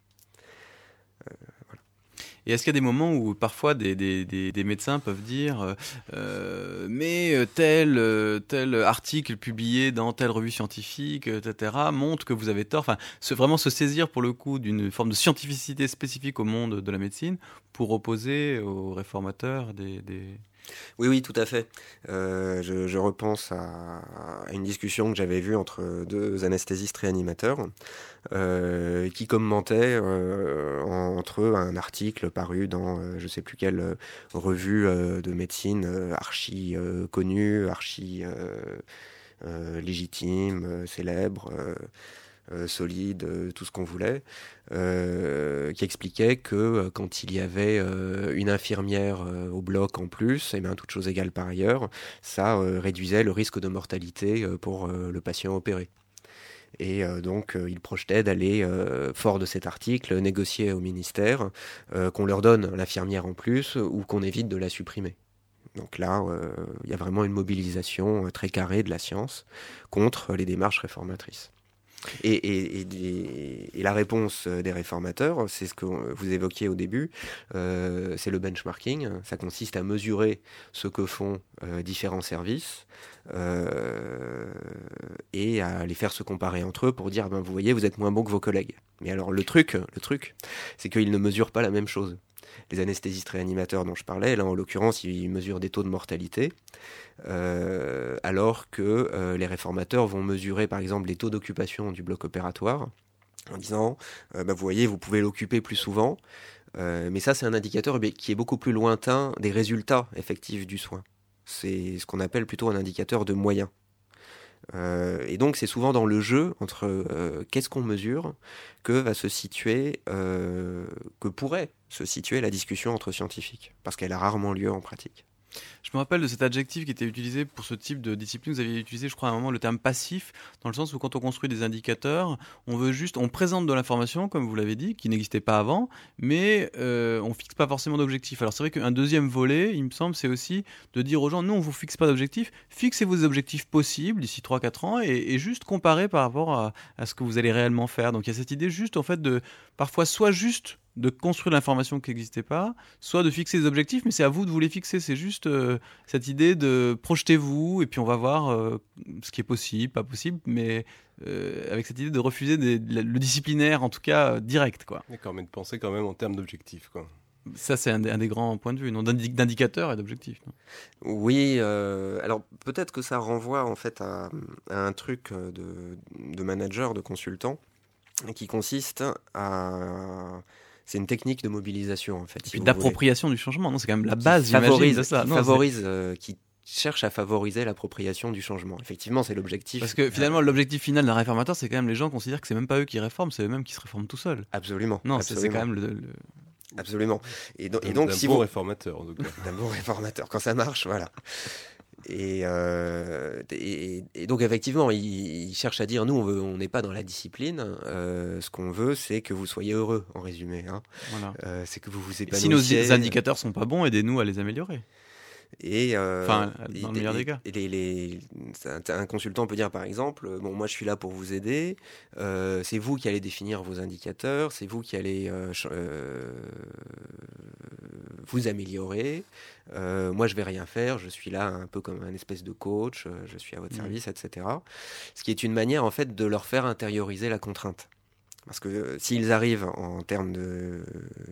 Euh, voilà. Et est-ce qu'il y a des moments où parfois des, des, des, des médecins peuvent dire euh, mais tel, tel article publié dans telle revue scientifique, et cetera montre que vous avez tort. Enfin, se, vraiment se saisir pour le coup d'une forme de scientificité spécifique au monde de la médecine pour opposer aux réformateurs des... des... Oui, oui, tout à fait. Euh, je, je repense à, à une discussion que j'avais vue entre deux anesthésistes réanimateurs euh, qui commentaient euh, entre eux un article paru dans euh, je ne sais plus quelle euh, revue euh, de médecine euh, archi euh, connue, archi euh, euh, légitime, euh, célèbre, euh, euh, solide, euh, tout ce qu'on voulait, euh, qui expliquait que euh, quand il y avait euh, une infirmière euh, au bloc en plus, et bien toutes choses égales par ailleurs, ça euh, réduisait le risque de mortalité euh, pour euh, le patient opéré. Et euh, donc, euh, il projetait d'aller, euh, fort de cet article, négocier au ministère euh, qu'on leur donne l'infirmière en plus ou qu'on évite de la supprimer. Donc là, euh, il y a vraiment une mobilisation euh, très carrée de la science contre les démarches réformatrices. Et, et, et, et la réponse des réformateurs, c'est ce que vous évoquiez au début, euh, c'est le benchmarking. Ça consiste à mesurer ce que font euh, différents services euh, et à les faire se comparer entre eux pour dire, ben, vous voyez, vous êtes moins bon que vos collègues. Mais alors le truc, le truc, c'est qu'ils ne mesurent pas la même chose. Les anesthésistes réanimateurs dont je parlais, là en l'occurrence, ils mesurent des taux de mortalité, euh, alors que euh, les réformateurs vont mesurer par exemple les taux d'occupation du bloc opératoire, en disant, euh, bah, vous voyez, vous pouvez l'occuper plus souvent, euh, mais ça c'est un indicateur eh bien, qui est beaucoup plus lointain des résultats effectifs du soin. C'est ce qu'on appelle plutôt un indicateur de moyens. Euh, et donc c'est souvent dans le jeu entre euh, qu'est-ce qu'on mesure que va se situer, euh, que pourrait se situer la discussion entre scientifiques, parce qu'elle a rarement lieu en pratique. Je me rappelle de cet adjectif qui était utilisé pour ce type de discipline. Vous aviez utilisé, je crois, à un moment le terme passif, dans le sens où quand on construit des indicateurs, on veut juste, on présente de l'information, comme vous l'avez dit, qui n'existait pas avant, mais euh, on fixe pas forcément d'objectif. Alors c'est vrai qu'un deuxième volet, il me semble, c'est aussi de dire aux gens, non, on vous fixe pas d'objectif, fixez vos objectifs possibles d'ici trois à quatre ans et, et juste comparer par rapport à, à ce que vous allez réellement faire. Donc il y a cette idée juste, en fait, de parfois soit juste de construire l'information qui n'existait pas, soit de fixer des objectifs, mais c'est à vous de vous les fixer. C'est juste euh, cette idée de projetez-vous, et puis on va voir euh, ce qui est possible, pas possible, mais euh, avec cette idée de refuser des, le disciplinaire, en tout cas, euh, direct, quoi. D'accord, mais de penser quand même en termes d'objectifs, quoi. Ça, c'est un des, un des grands points de vue, non, d'indi- d'indicateurs et d'objectifs. Non. Oui, euh, alors peut-être que ça renvoie en fait à, à un truc de, de manager, de consultant, qui consiste à... C'est une technique de mobilisation, en fait. Et si puis vous d'appropriation voulez. du changement, non, c'est quand même la base, Qui j'imagine, favorise, de ça. qui, Non, favorise euh, qui cherche à favoriser l'appropriation du changement. Effectivement, c'est l'objectif. Parce que finalement, l'objectif final d'un réformateur, c'est quand même les gens considèrent que c'est même pas eux qui réforment, c'est eux-mêmes qui se réforment tout seuls. Absolument. Non, absolument. C'est, c'est quand même le... le... Absolument. Et, do- et D'un- donc, d'un si bon vous... réformateur, en tout cas. D'un bon réformateur, quand ça marche, voilà. Et, euh, et, et donc effectivement, il, il cherche à dire, nous, on veut, on n'est pas dans la discipline. Euh, ce qu'on veut, c'est que vous soyez heureux, en résumé. Hein. Voilà. Euh, c'est que vous vous Et épanouissiez. si nos indicateurs sont pas bons, aidez-nous à les améliorer. Et euh, Enfin, dans le et- meilleur et- des cas. et les, les- un, un consultant peut dire par exemple, bon, moi je suis là pour vous aider. Euh, c'est vous qui allez définir vos indicateurs, c'est vous qui allez euh, ch- euh, vous améliorer. Euh, moi je vais rien faire, je suis là un peu comme un espèce de coach, euh, je suis à votre Mmh. service, et cetera. Ce qui est une manière en fait de leur faire intérioriser la contrainte. Parce que euh, s'ils arrivent en termes de,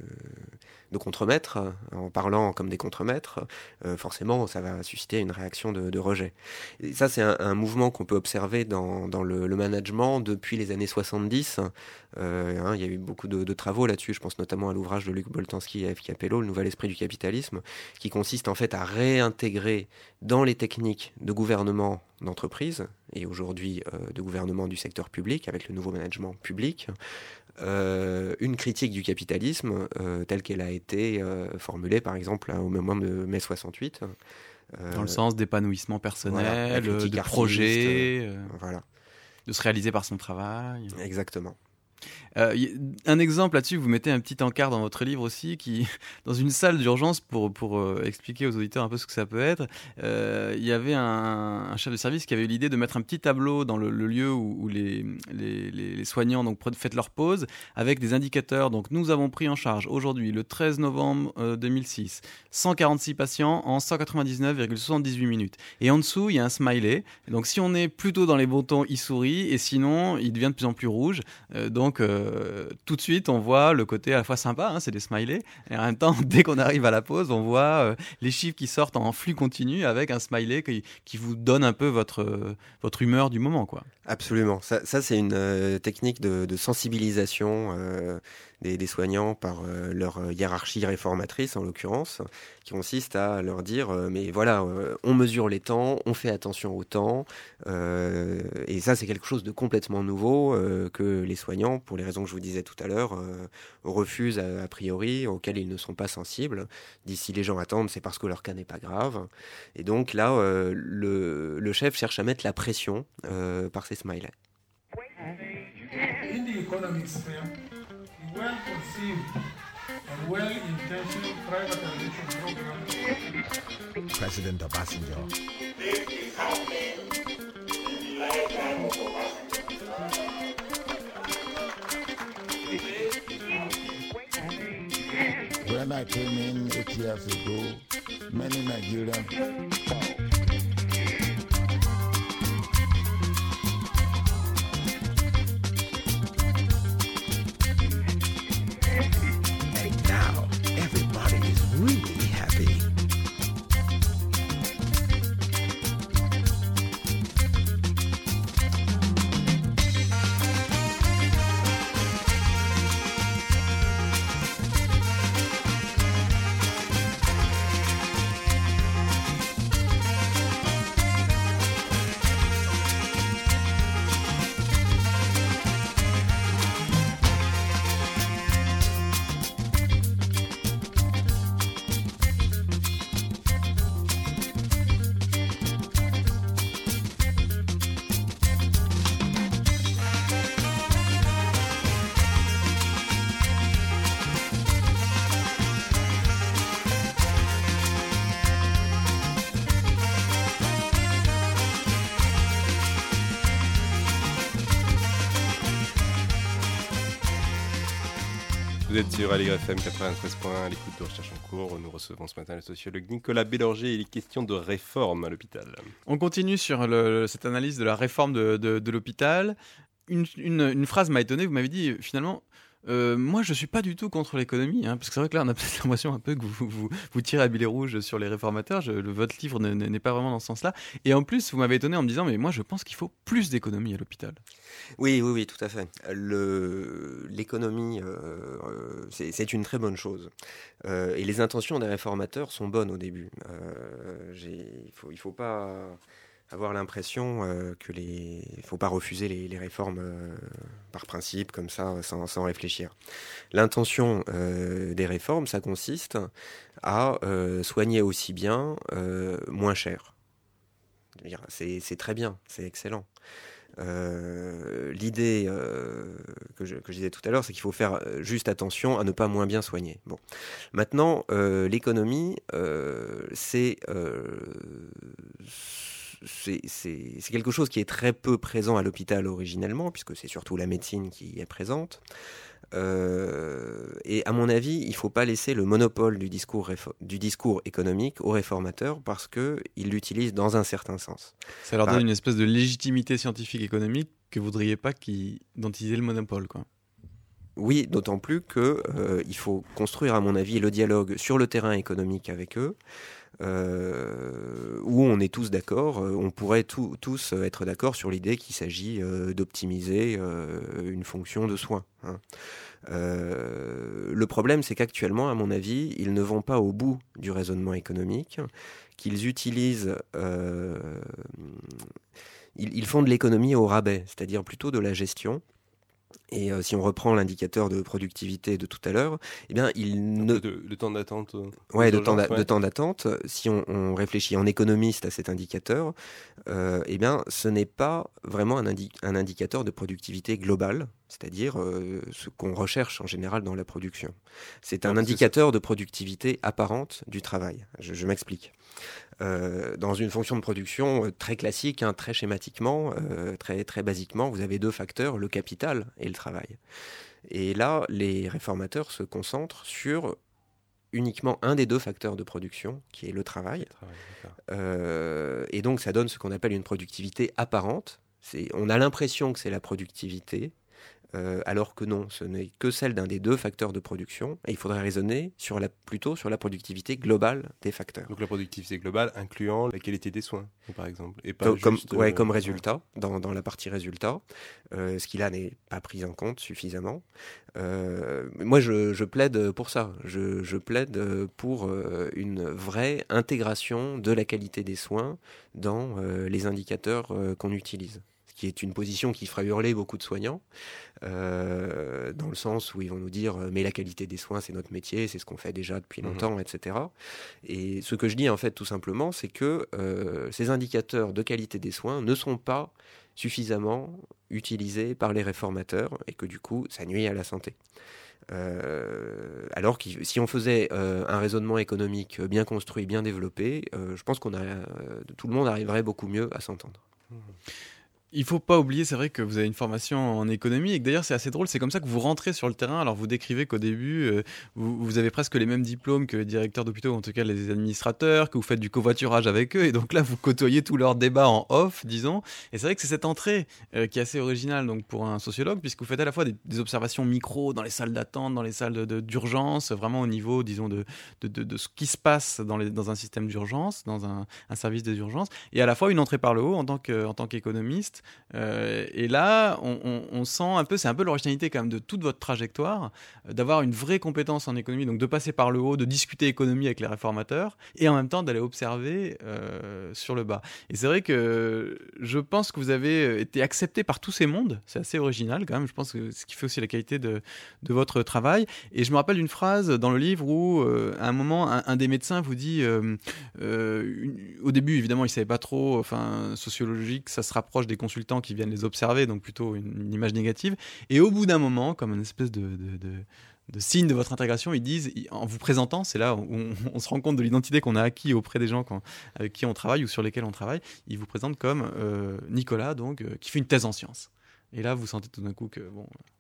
de contremaîtres, en parlant comme des contremaîtres, euh, forcément, ça va susciter une réaction de, de rejet. Et ça, c'est un, un mouvement qu'on peut observer dans, dans le, le management depuis les années soixante-dix. Euh, hein, il y a eu beaucoup de, de travaux là-dessus. Je pense notamment à l'ouvrage de Luc Boltanski et F. Capello, Le Nouvel Esprit du Capitalisme, qui consiste en fait à réintégrer dans les techniques de gouvernement d'entreprise, et aujourd'hui euh, de gouvernement du secteur public, avec le nouveau management public, euh, une critique du capitalisme euh, telle qu'elle a été euh, formulée par exemple au moment de mai soixante-huit. Euh, Dans le sens d'épanouissement personnel, voilà, la critique de artiste, projet, euh, euh, voilà, de se réaliser par son travail. exactement. Euh, y- un exemple là-dessus, vous mettez un petit encart dans votre livre aussi, qui, dans une salle d'urgence, pour, pour euh, expliquer aux auditeurs un peu ce que ça peut être, euh, il y avait un, un chef de service qui avait eu l'idée de mettre un petit tableau dans le, le lieu où, où les, les, les, les soignants donc, pre- fêtent leur pause, avec des indicateurs. Donc, nous avons pris en charge aujourd'hui, le treize novembre euh, deux mille six, cent quarante-six patients en cent quatre-vingt-dix-neuf virgule soixante-dix-huit minutes. Et en dessous, il y a un smiley. Et donc, si on est plutôt dans les bons tons, il sourit, et sinon, il devient de plus en plus rouge. Euh, donc, euh, tout de suite, on voit le côté à la fois sympa, hein, c'est des smileys, et en même temps, dès qu'on arrive à la pause, on voit euh, les chiffres qui sortent en flux continu avec un smiley qui, qui vous donne un peu votre, euh, votre humeur du moment, quoi. Absolument. Ça, ça c'est une euh, technique de, de sensibilisation euh, des, des soignants par euh, leur hiérarchie réformatrice, en l'occurrence, qui consiste à leur dire euh, mais voilà, euh, on mesure les temps, on fait attention au temps, euh, et ça, c'est quelque chose de complètement nouveau euh, que les soignants, pour les raisons que je vous disais tout à l'heure, euh, refusent a, a priori, auxquelles ils ne sont pas sensibles. D'ici les gens attendent, c'est parce que leur cas n'est pas grave. Et donc là, euh, le, le chef cherche à mettre la pression euh, par ses smileys. In the economic sphere, the well-conceived and well-intentioned privatization program. President Obasanjo. When I came in eight years ago, many Nigerians. And now everybody is really happy. Vous êtes sur Allegre F M quatre-vingt-treize point un, à l'écoute de Recherche en cours. Nous recevons ce matin le sociologue Nicolas Bélanger et il est question de réforme à l'hôpital. On continue sur le, cette analyse de la réforme de, de, de l'hôpital. Une, une, une phrase m'a étonné, vous m'avez dit finalement... Euh, moi, je suis pas du tout contre l'économie, hein, parce que c'est vrai que là, on a peut-être l'impression un peu que vous, vous, vous tirez à billet rouge sur les réformateurs. Je, le, votre livre ne, n'est pas vraiment dans ce sens-là. Et en plus, vous m'avez étonné en me disant, mais moi, je pense qu'il faut plus d'économie à l'hôpital. Oui, oui, oui, tout à fait. Le, l'économie, euh, c'est, c'est une très bonne chose. Euh, et les intentions des réformateurs sont bonnes au début. Euh, j'ai, il faut, il faut pas... avoir l'impression euh, que les, il faut pas refuser les, les réformes euh, par principe comme ça, sans, sans réfléchir. L'intention euh, des réformes, ça consiste à euh, soigner aussi bien, euh, moins cher. C'est, c'est très bien, c'est excellent. Euh, l'idée euh, que, je, que je disais tout à l'heure, c'est qu'il faut faire juste attention à ne pas moins bien soigner. Bon, maintenant, euh, l'économie, euh, c'est euh, C'est, c'est, c'est quelque chose qui est très peu présent à l'hôpital originellement, puisque c'est surtout la médecine qui y est présente. Euh, et à mon avis, il ne faut pas laisser le monopole du discours, réfo- du discours économique aux réformateurs parce qu'ils l'utilisent dans un certain sens. Ça leur Par... donne une espèce de légitimité scientifique économique que vous ne voudriez pas qu'ils, dont ils aient le monopole, quoi. Oui, d'autant plus qu'il euh, faut construire, à mon avis, le dialogue sur le terrain économique avec eux. Euh, où on est tous d'accord, euh, on pourrait tout, tous être d'accord sur l'idée qu'il s'agit euh, d'optimiser euh, une fonction de soin. Hein. Euh, le problème, c'est qu'actuellement, à mon avis, ils ne vont pas au bout du raisonnement économique, qu'ils utilisent... Euh, ils, ils font de l'économie au rabais, c'est-à-dire plutôt de la gestion. Et euh, si on reprend l'indicateur de productivité de tout à l'heure, eh bien, il ne... De, de temps d'attente euh, Ouais, de temps, d'a- ouais. de temps d'attente. Si on, on réfléchit en économiste à cet indicateur, euh, eh bien, ce n'est pas vraiment un, indi- un indicateur de productivité globale, c'est-à-dire euh, ce qu'on recherche en général dans la production. C'est un Non, indicateur de productivité apparente du travail. Je, je m'explique. Euh, dans une fonction de production euh, très classique, hein, très schématiquement, euh, très, très basiquement, vous avez deux facteurs, le capital et le travail. Et là, les réformateurs se concentrent sur uniquement un des deux facteurs de production, qui est le travail. Le travail euh, et donc, ça donne ce qu'on appelle une productivité apparente. C'est, on a l'impression que c'est la productivité, Euh, alors que non, ce n'est que celle d'un des deux facteurs de production, et il faudrait raisonner sur la, plutôt sur la productivité globale des facteurs. Donc la productivité globale incluant la qualité des soins, par exemple, et pas comme, comme, juste, ouais, euh, comme résultat, dans, dans la partie résultat, euh, ce qui là n'est pas pris en compte suffisamment. Euh, moi, je, je plaide pour ça. Je, je plaide pour euh, une vraie intégration de la qualité des soins dans euh, les indicateurs euh, qu'on utilise. Qui est une position qui fera hurler beaucoup de soignants, euh, dans le sens où ils vont nous dire « mais la qualité des soins, c'est notre métier, c'est ce qu'on fait déjà depuis longtemps, mmh. et cetera » Et ce que je dis, en fait, tout simplement, c'est que euh, ces indicateurs de qualité des soins ne sont pas suffisamment utilisés par les réformateurs et que, du coup, ça nuit à la santé. Euh, alors que si on faisait euh, un raisonnement économique bien construit, bien développé, euh, je pense qu'on a, euh, tout le monde arriverait beaucoup mieux à s'entendre. Mmh. Il faut pas oublier, c'est vrai que vous avez une formation en économie et que d'ailleurs c'est assez drôle, c'est comme ça que vous rentrez sur le terrain. Alors vous décrivez qu'au début, euh, vous, vous avez presque les mêmes diplômes que les directeurs d'hôpitaux, en tout cas les administrateurs, que vous faites du covoiturage avec eux et donc là vous côtoyez tous leurs débats en off, disons. Et c'est vrai que c'est cette entrée euh, qui est assez originale donc, pour un sociologue, puisque vous faites à la fois des, des observations micro dans les salles d'attente, dans les salles de, de, d'urgence, vraiment au niveau, disons, de, de, de, de ce qui se passe dans, les, dans un système d'urgence, dans un, un service des urgences, et à la fois une entrée par le haut en tant, que, en tant qu'économiste. Euh, et là, on, on, on sent un peu, c'est un peu l'originalité quand même de toute votre trajectoire, euh, d'avoir une vraie compétence en économie, donc de passer par le haut, de discuter économie avec les réformateurs, et en même temps d'aller observer euh, sur le bas. Et c'est vrai que je pense que vous avez été accepté par tous ces mondes, c'est assez original quand même, je pense que ce qui fait aussi la qualité de, de votre travail. Et je me rappelle d'une phrase dans le livre où, euh, à un moment, un, un des médecins vous dit, euh, euh, une, au début évidemment il ne savait pas trop, enfin sociologique, ça se rapproche des consultants qui viennent les observer, donc plutôt une, une image négative. Et au bout d'un moment, comme une espèce de, de, de, de signe de votre intégration, ils disent, en vous présentant, c'est là où on, on se rend compte de l'identité qu'on a acquis auprès des gens quand, avec qui on travaille ou sur lesquels on travaille, ils vous présentent comme euh, Nicolas, donc, euh, qui fait une thèse en sciences. Et là, vous sentez tout d'un coup que bon,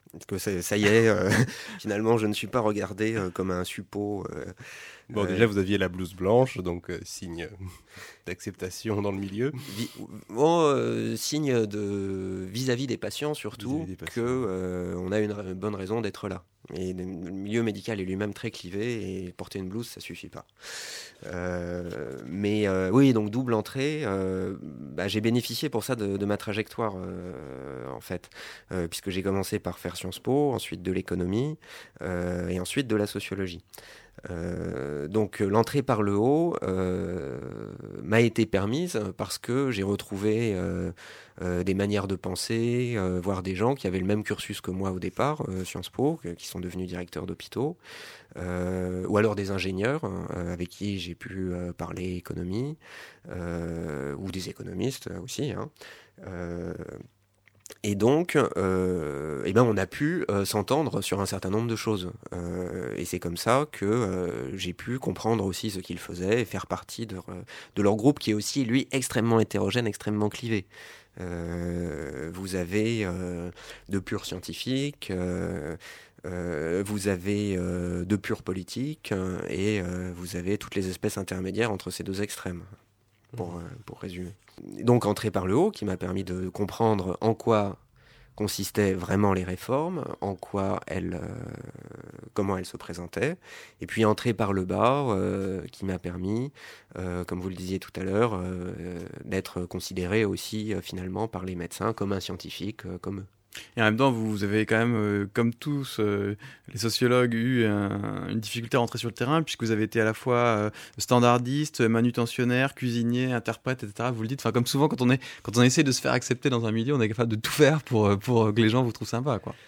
Que ça, ça y est, euh, finalement, je ne suis pas regardé euh, comme un suppôt. Euh, bon, euh, déjà, vous aviez la blouse blanche, donc euh, signe d'acceptation dans le milieu. Vi- bon, euh, signe de vis-à-vis des patients, surtout, vis-à-vis des patients. que euh, on a une, une bonne raison d'être là. Et le milieu médical est lui-même très clivé, et porter une blouse, ça suffit pas. Euh, mais euh, oui, donc double entrée. Euh, bah, j'ai bénéficié pour ça de, de ma trajectoire, euh, en fait, euh, puisque j'ai commencé par faire Sciences Po, ensuite de l'économie, euh, et ensuite de la sociologie. Euh, donc l'entrée par le haut euh, m'a été permise parce que j'ai retrouvé euh, euh, des manières de penser, euh, voire des gens qui avaient le même cursus que moi au départ, euh, Sciences Po, que, qui sont devenus directeurs d'hôpitaux, euh, ou alors des ingénieurs euh, avec qui j'ai pu euh, parler économie, euh, ou des économistes aussi, hein. euh, Et donc, euh, eh ben on a pu euh, s'entendre sur un certain nombre de choses. Euh, et c'est comme ça que euh, j'ai pu comprendre aussi ce qu'ils faisaient et faire partie de, de leur groupe qui est aussi, lui, extrêmement hétérogène, extrêmement clivé. Euh, vous avez euh, de purs scientifiques, euh, euh, vous avez euh, de purs politiques, euh, et euh, vous avez toutes les espèces intermédiaires entre ces deux extrêmes, pour, euh, pour résumer. Donc entrée par le haut, qui m'a permis de comprendre en quoi consistaient vraiment les réformes, en quoi elles, euh, comment elles se présentaient, et puis entrée par le bas, euh, qui m'a permis, euh, comme vous le disiez tout à l'heure, euh, d'être considéré aussi euh, finalement par les médecins comme un scientifique, euh, comme eux. Et en même temps, vous avez quand même, euh, comme tous euh, les sociologues, eu un, une difficulté à rentrer sur le terrain, puisque vous avez été à la fois euh, standardiste, manutentionnaire, cuisinier, interprète, et cetera. Vous le dites, enfin, comme souvent, quand on, est, quand on essaie de se faire accepter dans un milieu, on est capable de tout faire pour, pour que les gens vous trouvent sympa, quoi.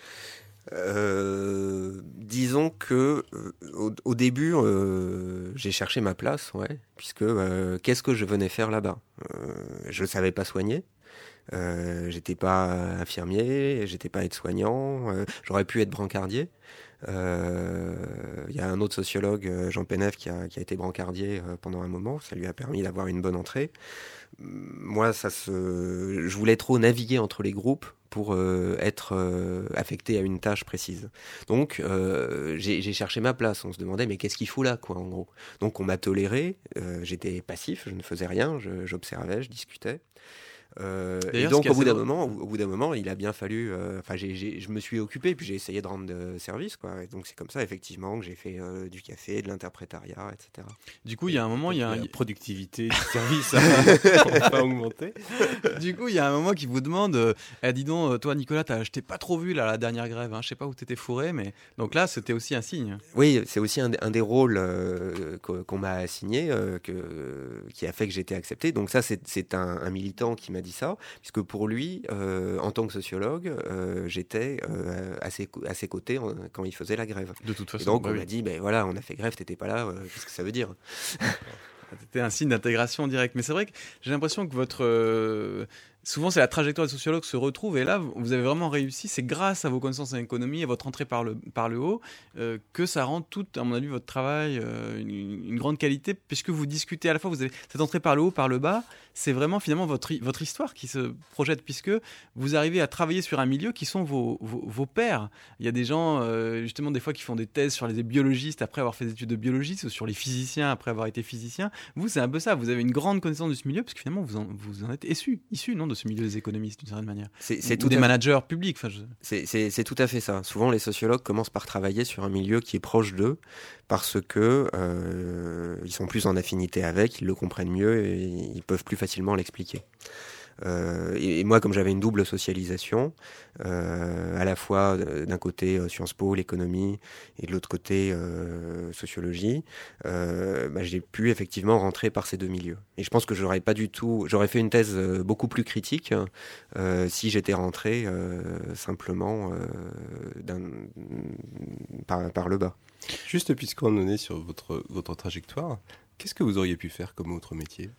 Euh, disons que euh, au, au début, euh, j'ai cherché ma place, ouais, puisque euh, qu'est-ce que je venais faire là-bas ? euh, Je ne savais pas soigner. Euh, j'étais pas infirmier, j'étais pas aide-soignant, euh, j'aurais pu être brancardier. Il euh, y a un autre sociologue, Jean Pénève, qui a, qui a été brancardier euh, pendant un moment, ça lui a permis d'avoir une bonne entrée. Moi, ça se... je voulais trop naviguer entre les groupes pour euh, être euh, affecté à une tâche précise. Donc, euh, j'ai, j'ai cherché ma place. On se demandait, mais qu'est-ce qu'il faut là, quoi, en gros ? Donc, on m'a toléré, euh, j'étais passif, je ne faisais rien, je, j'observais, je discutais. Euh, et donc au bout d'un moment, au, au bout d'un moment, il a bien fallu. Enfin, euh, j'ai, j'ai, je me suis occupé, puis j'ai essayé de rendre de service, quoi. Et donc c'est comme ça, effectivement, que j'ai fait euh, du café, de l'interprétariat, et cetera. Du coup, il y a un moment, il y a la un... productivité du service n'a pas augmenté. Du coup, il y a un moment qui vous demande, euh, eh, dis donc, toi, Nicolas, t'as, je t'ai pas trop vu là la dernière grève. Hein, je sais pas où t'étais fourré, mais donc là, c'était aussi un signe. Oui, c'est aussi un, un des rôles euh, qu'on m'a assigné, euh, que, qui a fait que j'ai été accepté. Donc ça, c'est, c'est un, un militant qui m'a dit ça, puisque pour lui, euh, en tant que sociologue, euh, j'étais euh, à, ses, à ses côtés en, quand il faisait la grève. De toute façon. Et donc bah on oui. m'a dit, ben voilà, on a fait grève, t'étais pas là, euh, qu'est-ce que ça veut dire ? C'était un signe d'intégration directe. Mais c'est vrai que j'ai l'impression que votre... Euh, souvent, c'est la trajectoire des sociologues se retrouve. Et là, vous avez vraiment réussi. C'est grâce à vos connaissances en économie et votre entrée par le, par le haut euh, que ça rend tout, à mon avis, votre travail euh, une, une grande qualité. Puisque vous discutez à la fois, vous avez cette entrée par le haut, par le bas. C'est vraiment finalement votre, votre histoire qui se projette. Puisque vous arrivez à travailler sur un milieu qui sont vos, vos, vos pairs. Il y a des gens, euh, justement, des fois, qui font des thèses sur les biologistes après avoir fait des études de biologistes ou sur les physiciens après avoir été physicien. Vous, c'est un peu ça. Vous avez une grande connaissance de ce milieu parce que finalement, vous en, vous en êtes issu, issu non, de ce milieu des économistes, d'une certaine manière. C'est, c'est ou tout des à... managers publics. Je... C'est, c'est, c'est tout à fait ça. Souvent, les sociologues commencent par travailler sur un milieu qui est proche d'eux parce que euh, ils sont plus en affinité avec, ils le comprennent mieux et ils peuvent plus facilement l'expliquer. Euh, et, et moi, comme j'avais une double socialisation, euh, à la fois d'un côté euh, Sciences Po, l'économie, et de l'autre côté euh, sociologie, euh, bah, j'ai pu effectivement rentrer par ces deux milieux. Et je pense que j'aurais pas du tout, j'aurais fait une thèse euh, beaucoup plus critique euh, si j'étais rentré euh, simplement euh, d'un, par, par le bas. Juste puisqu'on en est sur votre votre trajectoire, qu'est-ce que vous auriez pu faire comme autre métier ?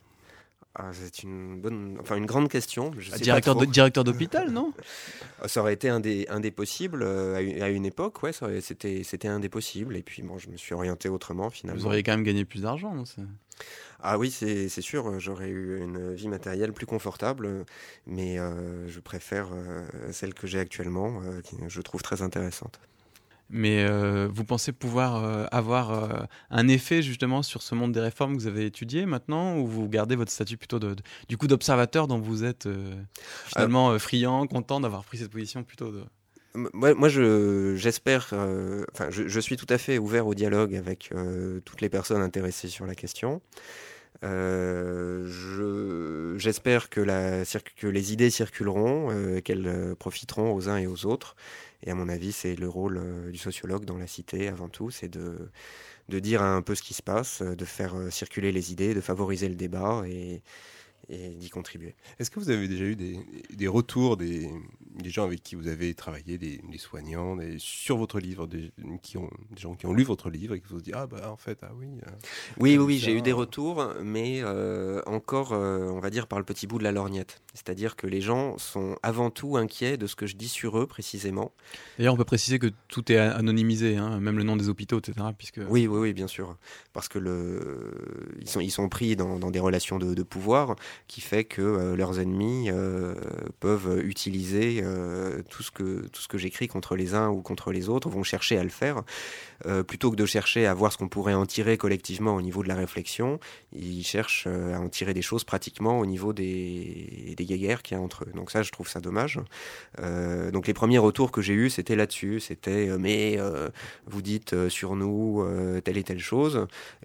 Ah, c'est une bonne, enfin une grande question. Je Ah, sais directeur, pas trop. de, directeur d'hôpital, non? Ça aurait été un des, un des possibles euh, à, une, à une époque, ouais, ça aurait- c'était, c'était un des possibles. Et puis bon, je me suis orienté autrement finalement. Vous auriez quand même gagné plus d'argent, non? C'est- Ah oui, c'est, c'est sûr, j'aurais eu une vie matérielle plus confortable, mais euh, je préfère euh, celle que j'ai actuellement, euh, qui je trouve très intéressante. Mais euh, vous pensez pouvoir euh, avoir euh, un effet justement sur ce monde des réformes que vous avez étudié maintenant, ou vous gardez votre statut plutôt de, de- du coup d'observateur dont vous êtes euh, finalement euh, friand, content d'avoir pris cette position plutôt de... Moi, moi je, j'espère, euh, enfin, je, je suis tout à fait ouvert au dialogue avec euh, toutes les personnes intéressées sur la question. Euh, je, j'espère que, la, que les idées circuleront, euh, qu'elles euh, profiteront aux uns et aux autres. Et à mon avis, c'est le rôle euh, du sociologue dans la cité, avant tout, c'est de, de dire un peu ce qui se passe, de faire euh, circuler les idées, de favoriser le débat et, et d'y contribuer. Est-ce que vous avez déjà eu des, des retours des, des gens avec qui vous avez travaillé, des, des soignants, des, sur votre livre, des, qui ont, des gens qui ont lu votre livre et qui vous ont dit « Ah bah en fait, ah oui... Euh, Oui, oui, oui, ça, j'ai eu des euh, retours, mais euh, encore, euh, on va dire, par le petit bout de la lorgnette. C'est-à-dire que les gens sont avant tout inquiets de ce que je dis sur eux, précisément. D'ailleurs, on peut préciser que tout est anonymisé, hein, même le nom des hôpitaux, et cetera. Puisque... Oui, oui, oui, bien sûr. Parce que le... ils, sont, ils sont pris dans, dans des relations de, de pouvoir qui fait que euh, leurs ennemis euh, peuvent utiliser euh, tout ce que, tout ce que j'écris contre les uns ou contre les autres, vont chercher à le faire. Euh, plutôt que de chercher à voir ce qu'on pourrait en tirer collectivement au niveau de la réflexion, ils cherchent euh, à en tirer des choses pratiquement au niveau des, des guéguerres qu'il y a entre eux. Donc ça, je trouve ça dommage. Euh, donc les premiers retours que j'ai eus, c'était là-dessus. C'était euh, « mais euh, vous dites euh, sur nous euh, telle et telle chose,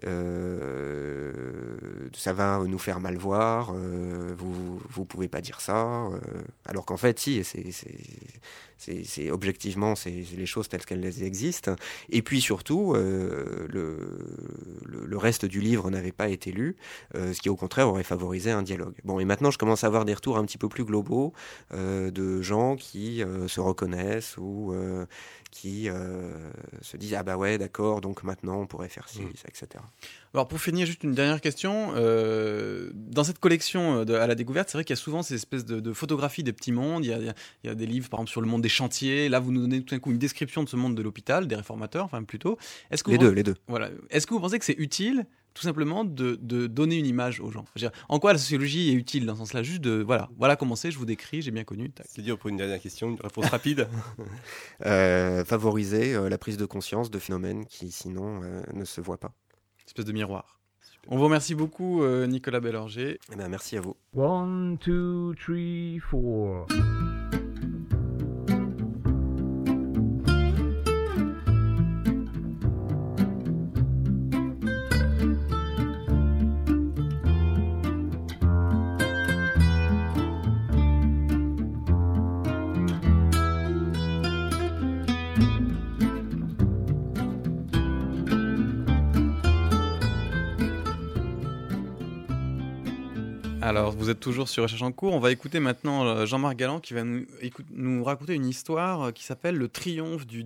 euh, ça va nous faire mal voir, euh, vous vous pouvez pas dire ça. Euh, » Alors qu'en fait, si, c'est... c'est C'est, c'est objectivement c'est, c'est les choses telles qu'elles existent. Et puis surtout, euh, le, le, le reste du livre n'avait pas été lu, euh, ce qui au contraire aurait favorisé un dialogue. Bon, et maintenant je commence à avoir des retours un petit peu plus globaux euh, de gens qui euh, se reconnaissent ou euh, qui euh, se disent ah bah ouais d'accord, donc maintenant on pourrait faire ci, Mmh. ça, et cetera. Alors pour finir, juste une dernière question. Euh, dans cette collection de, à la découverte, c'est vrai qu'il y a souvent ces espèces de, de photographies des petits mondes. Il y, a, il, y a, il y a des livres, par exemple, sur le monde des chantiers. Là, vous nous donnez tout d'un coup une description de ce monde de l'hôpital, des réformateurs, enfin plutôt. Est-ce que les vous deux, pensez, les deux. Voilà. Est-ce que vous pensez que c'est utile, tout simplement, de, de donner une image aux gens? Je veux dire, en quoi la sociologie est utile dans ce sens-là? Juste de, voilà, voilà comment c'est, je vous décris, j'ai bien connu. Tac. C'est dur pour une dernière question, une réponse rapide. euh, favoriser euh, la prise de conscience de phénomènes qui sinon euh, ne se voient pas. Une espèce de miroir. Super. On vous remercie beaucoup, euh, Nicolas Bellorger. Eh ben, merci à vous. One, two, three, four. Alors, vous êtes toujours sur Recherche en cours. On va écouter maintenant Jean-Marc Galland qui va nous, écoute, nous raconter une histoire qui s'appelle Le triomphe du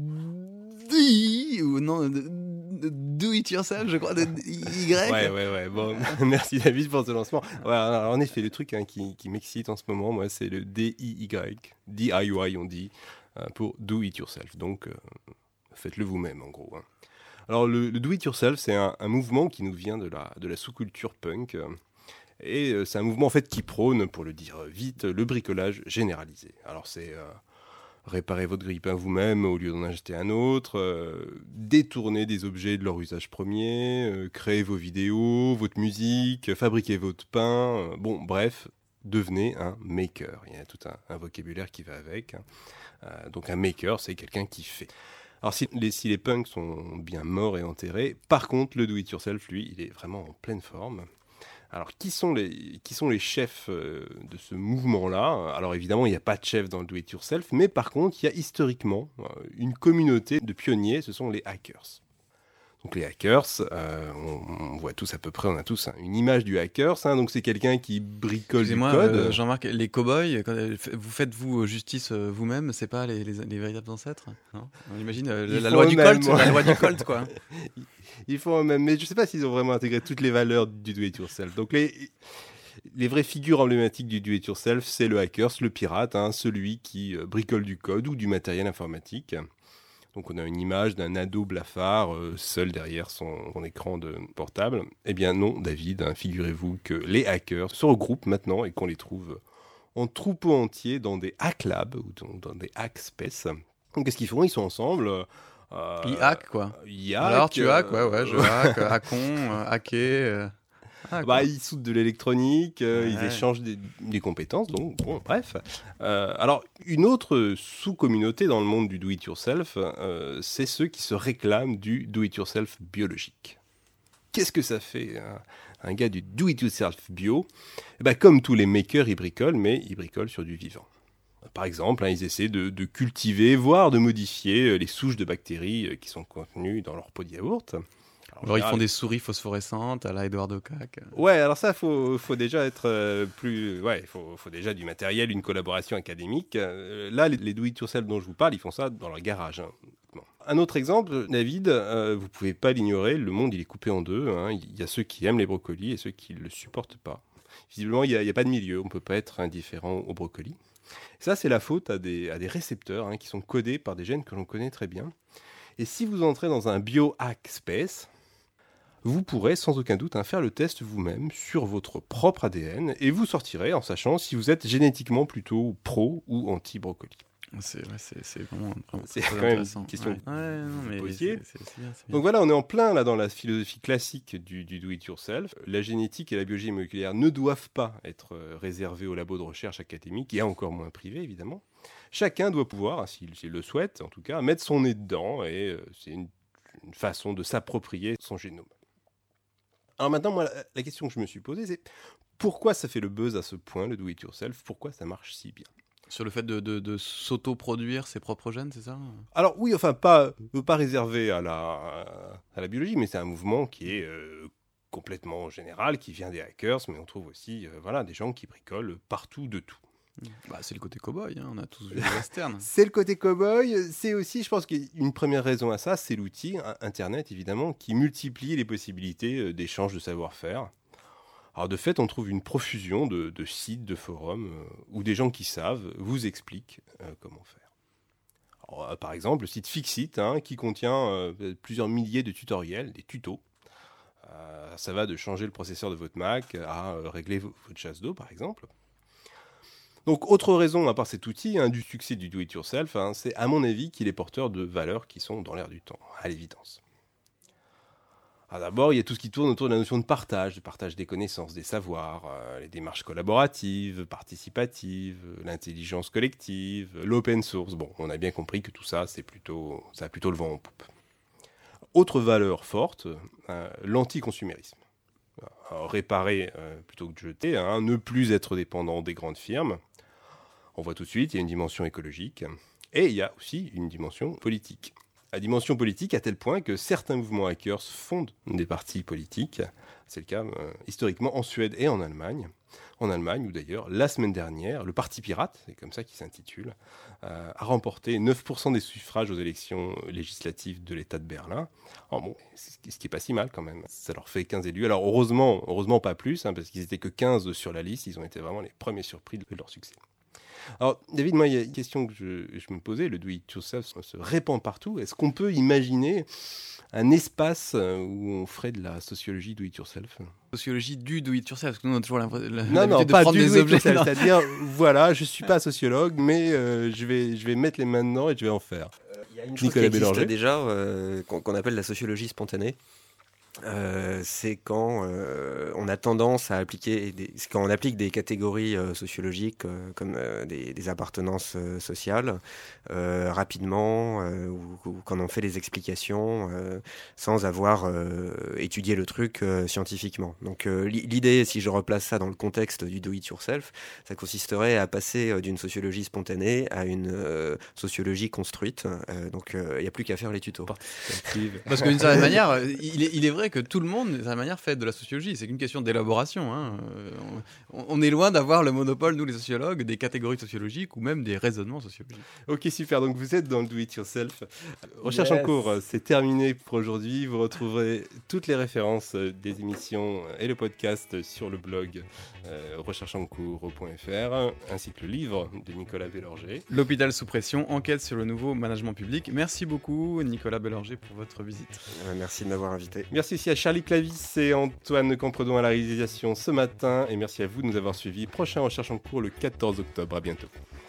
ou non, do it yourself, je crois, de Y. Ouais, ouais, ouais. Bon, merci David pour ce lancement. Ouais, alors, en effet, le truc hein, qui, qui m'excite en ce moment, moi, c'est le D I Y, D I Y, on dit, euh, pour do it yourself. Donc, euh, faites-le vous-même, en gros. Hein. Alors, le, le do it yourself, c'est un, un mouvement qui nous vient de la, de la sous-culture punk. Euh, Et euh, c'est un mouvement en fait qui prône, pour le dire vite, le bricolage généralisé. Alors c'est euh, réparer votre grille-pain vous-même au lieu d'en acheter un autre, euh, détourner des objets de leur usage premier, euh, créer vos vidéos, votre musique, fabriquer votre pain. Euh, bon, bref, devenez un maker. Il y a tout un, un vocabulaire qui va avec. Hein. Euh, donc un maker, c'est quelqu'un qui fait. Alors si les, si les punks sont bien morts et enterrés, par contre le do-it-yourself, lui, il est vraiment en pleine forme. Alors, qui sont les, qui sont les chefs euh, de ce mouvement-là? Alors, évidemment, il n'y a pas de chef dans le do-it-yourself, mais par contre, il y a historiquement euh, une communauté de pionniers, ce sont les hackers. Donc, les hackers, euh, on, on voit tous à peu près, on a tous hein, une image du hacker, hein, donc c'est quelqu'un qui bricole du code. Euh, Jean-Marc, les cow-boys, quand vous faites-vous justice euh, vous-même, c'est pas les, les, les véritables ancêtres, non? On imagine euh, la, loi du Colt, la loi du Colt, quoi. Ils font même, mais je sais pas s'ils ont vraiment intégré toutes les valeurs du do-it-yourself. Donc les, Les vraies figures emblématiques du do-it-yourself, c'est le hacker, le pirate, hein, celui qui euh, bricole du code ou du matériel informatique. Donc on a une image d'un ado blafard euh, seul derrière son, son écran de portable. Eh bien non, David, hein, figurez-vous que les hackers se regroupent maintenant et qu'on les trouve en troupeau entier dans des hack labs ou dans, dans des hack space. Donc qu'est-ce qu'ils font ? Ils sont ensemble. Euh, ils hack quoi. Ils hack, Alors tu euh, hack, ouais, ouais, je hack, hackon, euh, hacker. Euh... Ah, bah, ils soudent de l'électronique, euh, ouais. ils échangent des, des compétences, donc bon, bref. Euh, alors, une autre sous-communauté dans le monde du do-it-yourself, euh, c'est ceux qui se réclament du do-it-yourself biologique. Qu'est-ce que ça fait, hein, un gars du do-it-yourself bio ? Eh ben, comme tous les makers, ils bricolent, mais ils bricolent sur du vivant. Par exemple, hein, ils essaient de, de cultiver, voire de modifier les souches de bactéries qui sont contenues dans leur pot de yaourt. Genre ils font des souris phosphorescentes à la Eduardo Cac. Ouais, alors ça, faut, faut déjà être euh, plus... Ouais, il faut, faut déjà du matériel, une collaboration académique. Euh, là, les, les do-it-yourself dont je vous parle, ils font ça dans leur garage. Hein. Bon. Un autre exemple, David, euh, vous pouvez pas l'ignorer, le monde, il est coupé en deux. Hein. Il y a ceux qui aiment les brocolis et ceux qui le supportent pas. Visiblement, il n'y a, a pas de milieu, on peut pas être indifférent aux brocolis. Ça, c'est la faute à des, à des récepteurs hein, qui sont codés par des gènes que l'on connaît très bien. Et si vous entrez dans un biohack space, vous pourrez sans aucun doute hein, faire le test vous-même sur votre propre A D N et vous sortirez en sachant si vous êtes génétiquement plutôt pro ou anti-brocoli. C'est, ouais, c'est, c'est vraiment, vraiment c'est quand même une question ouais. Ouais, non, mais positive. C'est, c'est, c'est bien, c'est bien. Donc voilà, on est en plein là dans la philosophie classique du, du do-it-yourself. La génétique et la biologie moléculaire ne doivent pas être réservées aux labos de recherche académiques et encore moins privés évidemment. Chacun doit pouvoir, s'il, s'il le souhaite en tout cas, mettre son nez dedans et euh, c'est une, une façon de s'approprier son génome. Alors maintenant, moi, la, la question que je me suis posée, c'est pourquoi ça fait le buzz à ce point, le do-it-yourself ? Pourquoi ça marche si bien ? Sur le fait de, de, de s'auto-produire ses propres gènes, c'est ça ? Alors oui, enfin, pas, pas réservé à la, à la biologie, mais c'est un mouvement qui est euh, complètement général, qui vient des hackers, mais on trouve aussi euh, voilà, des gens qui bricolent partout de tout. Bah, c'est le côté cow-boy, hein, on a tous vu le western. C'est le côté cow-boy, c'est aussi, je pense qu'une première raison à ça, c'est l'outil, Internet évidemment, qui multiplie les possibilités d'échange de savoir-faire. Alors de fait, on trouve une profusion de, de sites, de forums, euh, où des gens qui savent vous expliquent euh, comment faire. Alors, euh, par exemple, le site Fixit, hein, qui contient euh, plusieurs milliers de tutoriels, des tutos. Euh, ça va de changer le processeur de votre Mac à euh, régler v- votre chasse d'eau, par exemple. Donc, autre raison, à part cet outil, hein, du succès du do-it-yourself, hein, c'est à mon avis qu'il est porteur de valeurs qui sont dans l'air du temps, à l'évidence. Alors d'abord, il y a tout ce qui tourne autour de la notion de partage, de partage des connaissances, des savoirs, euh, les démarches collaboratives, participatives, l'intelligence collective, l'open source. Bon, on a bien compris que tout ça, c'est plutôt, ça a plutôt le vent en poupe. Autre valeur forte, euh, l'anticonsumérisme. Alors, réparer euh, plutôt que de jeter, hein, ne plus être dépendant des grandes firmes. On voit tout de suite, il y a une dimension écologique et il y a aussi une dimension politique. La dimension politique à tel point que certains mouvements hackers fondent des partis politiques. C'est le cas euh, historiquement en Suède et en Allemagne. En Allemagne, où d'ailleurs, la semaine dernière, le Parti pirate, c'est comme ça qu'il s'intitule, euh, a remporté neuf pour cent des suffrages aux élections législatives de l'État de Berlin. Alors bon, ce qui n'est pas si mal quand même. Ça leur fait quinze élus. Alors heureusement, heureusement pas plus, hein, parce qu'ils n'étaient que quinze sur la liste. Ils ont été vraiment les premiers surpris de leur succès. Alors, David, moi, il y a une question que je, je me posais. Le do-it-yourself se répand partout. Est-ce qu'on peut imaginer un espace où on ferait de la sociologie do-it-yourself ? Sociologie du do-it-yourself, parce que nous, on a toujours l'impression non, non, de pas prendre du des objets. C'est-à-dire, voilà, je ne suis pas sociologue, mais euh, je, vais, je vais mettre les mains dedans et je vais en faire. Il y a une chose qui existe déjà, euh, qu'on, qu'on appelle la sociologie spontanée. Euh, c'est quand euh, on a tendance à appliquer des, c'est quand on applique des catégories euh, sociologiques euh, comme euh, des, des appartenances euh, sociales euh, rapidement euh, ou, ou quand on fait des explications euh, sans avoir euh, étudié le truc euh, scientifiquement. Donc euh, l'idée, si je replace ça dans le contexte du do-it-yourself, ça consisterait à passer euh, d'une sociologie spontanée à une euh, sociologie construite. Euh, donc il euh, n'y a plus qu'à faire les tutos. Parce que d'une certaine manière, il est, il est vrai vrai que tout le monde, de sa manière, fait de la sociologie. C'est qu'une question d'élaboration. Hein. Euh, on, on est loin d'avoir le monopole, nous les sociologues, des catégories sociologiques ou même des raisonnements sociologiques. Ok, super. Donc vous êtes dans le do-it-yourself. Recherche Yes. en cours, c'est terminé pour aujourd'hui. Vous retrouverez toutes les références des émissions et le podcast sur le blog euh, recherche en cours point f r, ainsi que le livre de Nicolas Bélorger. L'hôpital sous pression, enquête sur le nouveau management public. Merci beaucoup, Nicolas Bélorger, pour votre visite. Ouais, merci de m'avoir invité. Merci aussi à Charlie Clavis et Antoine Campredon à la réalisation ce matin. Et merci à vous de nous avoir suivis. Prochain Recherche en cours le quatorze octobre. À bientôt.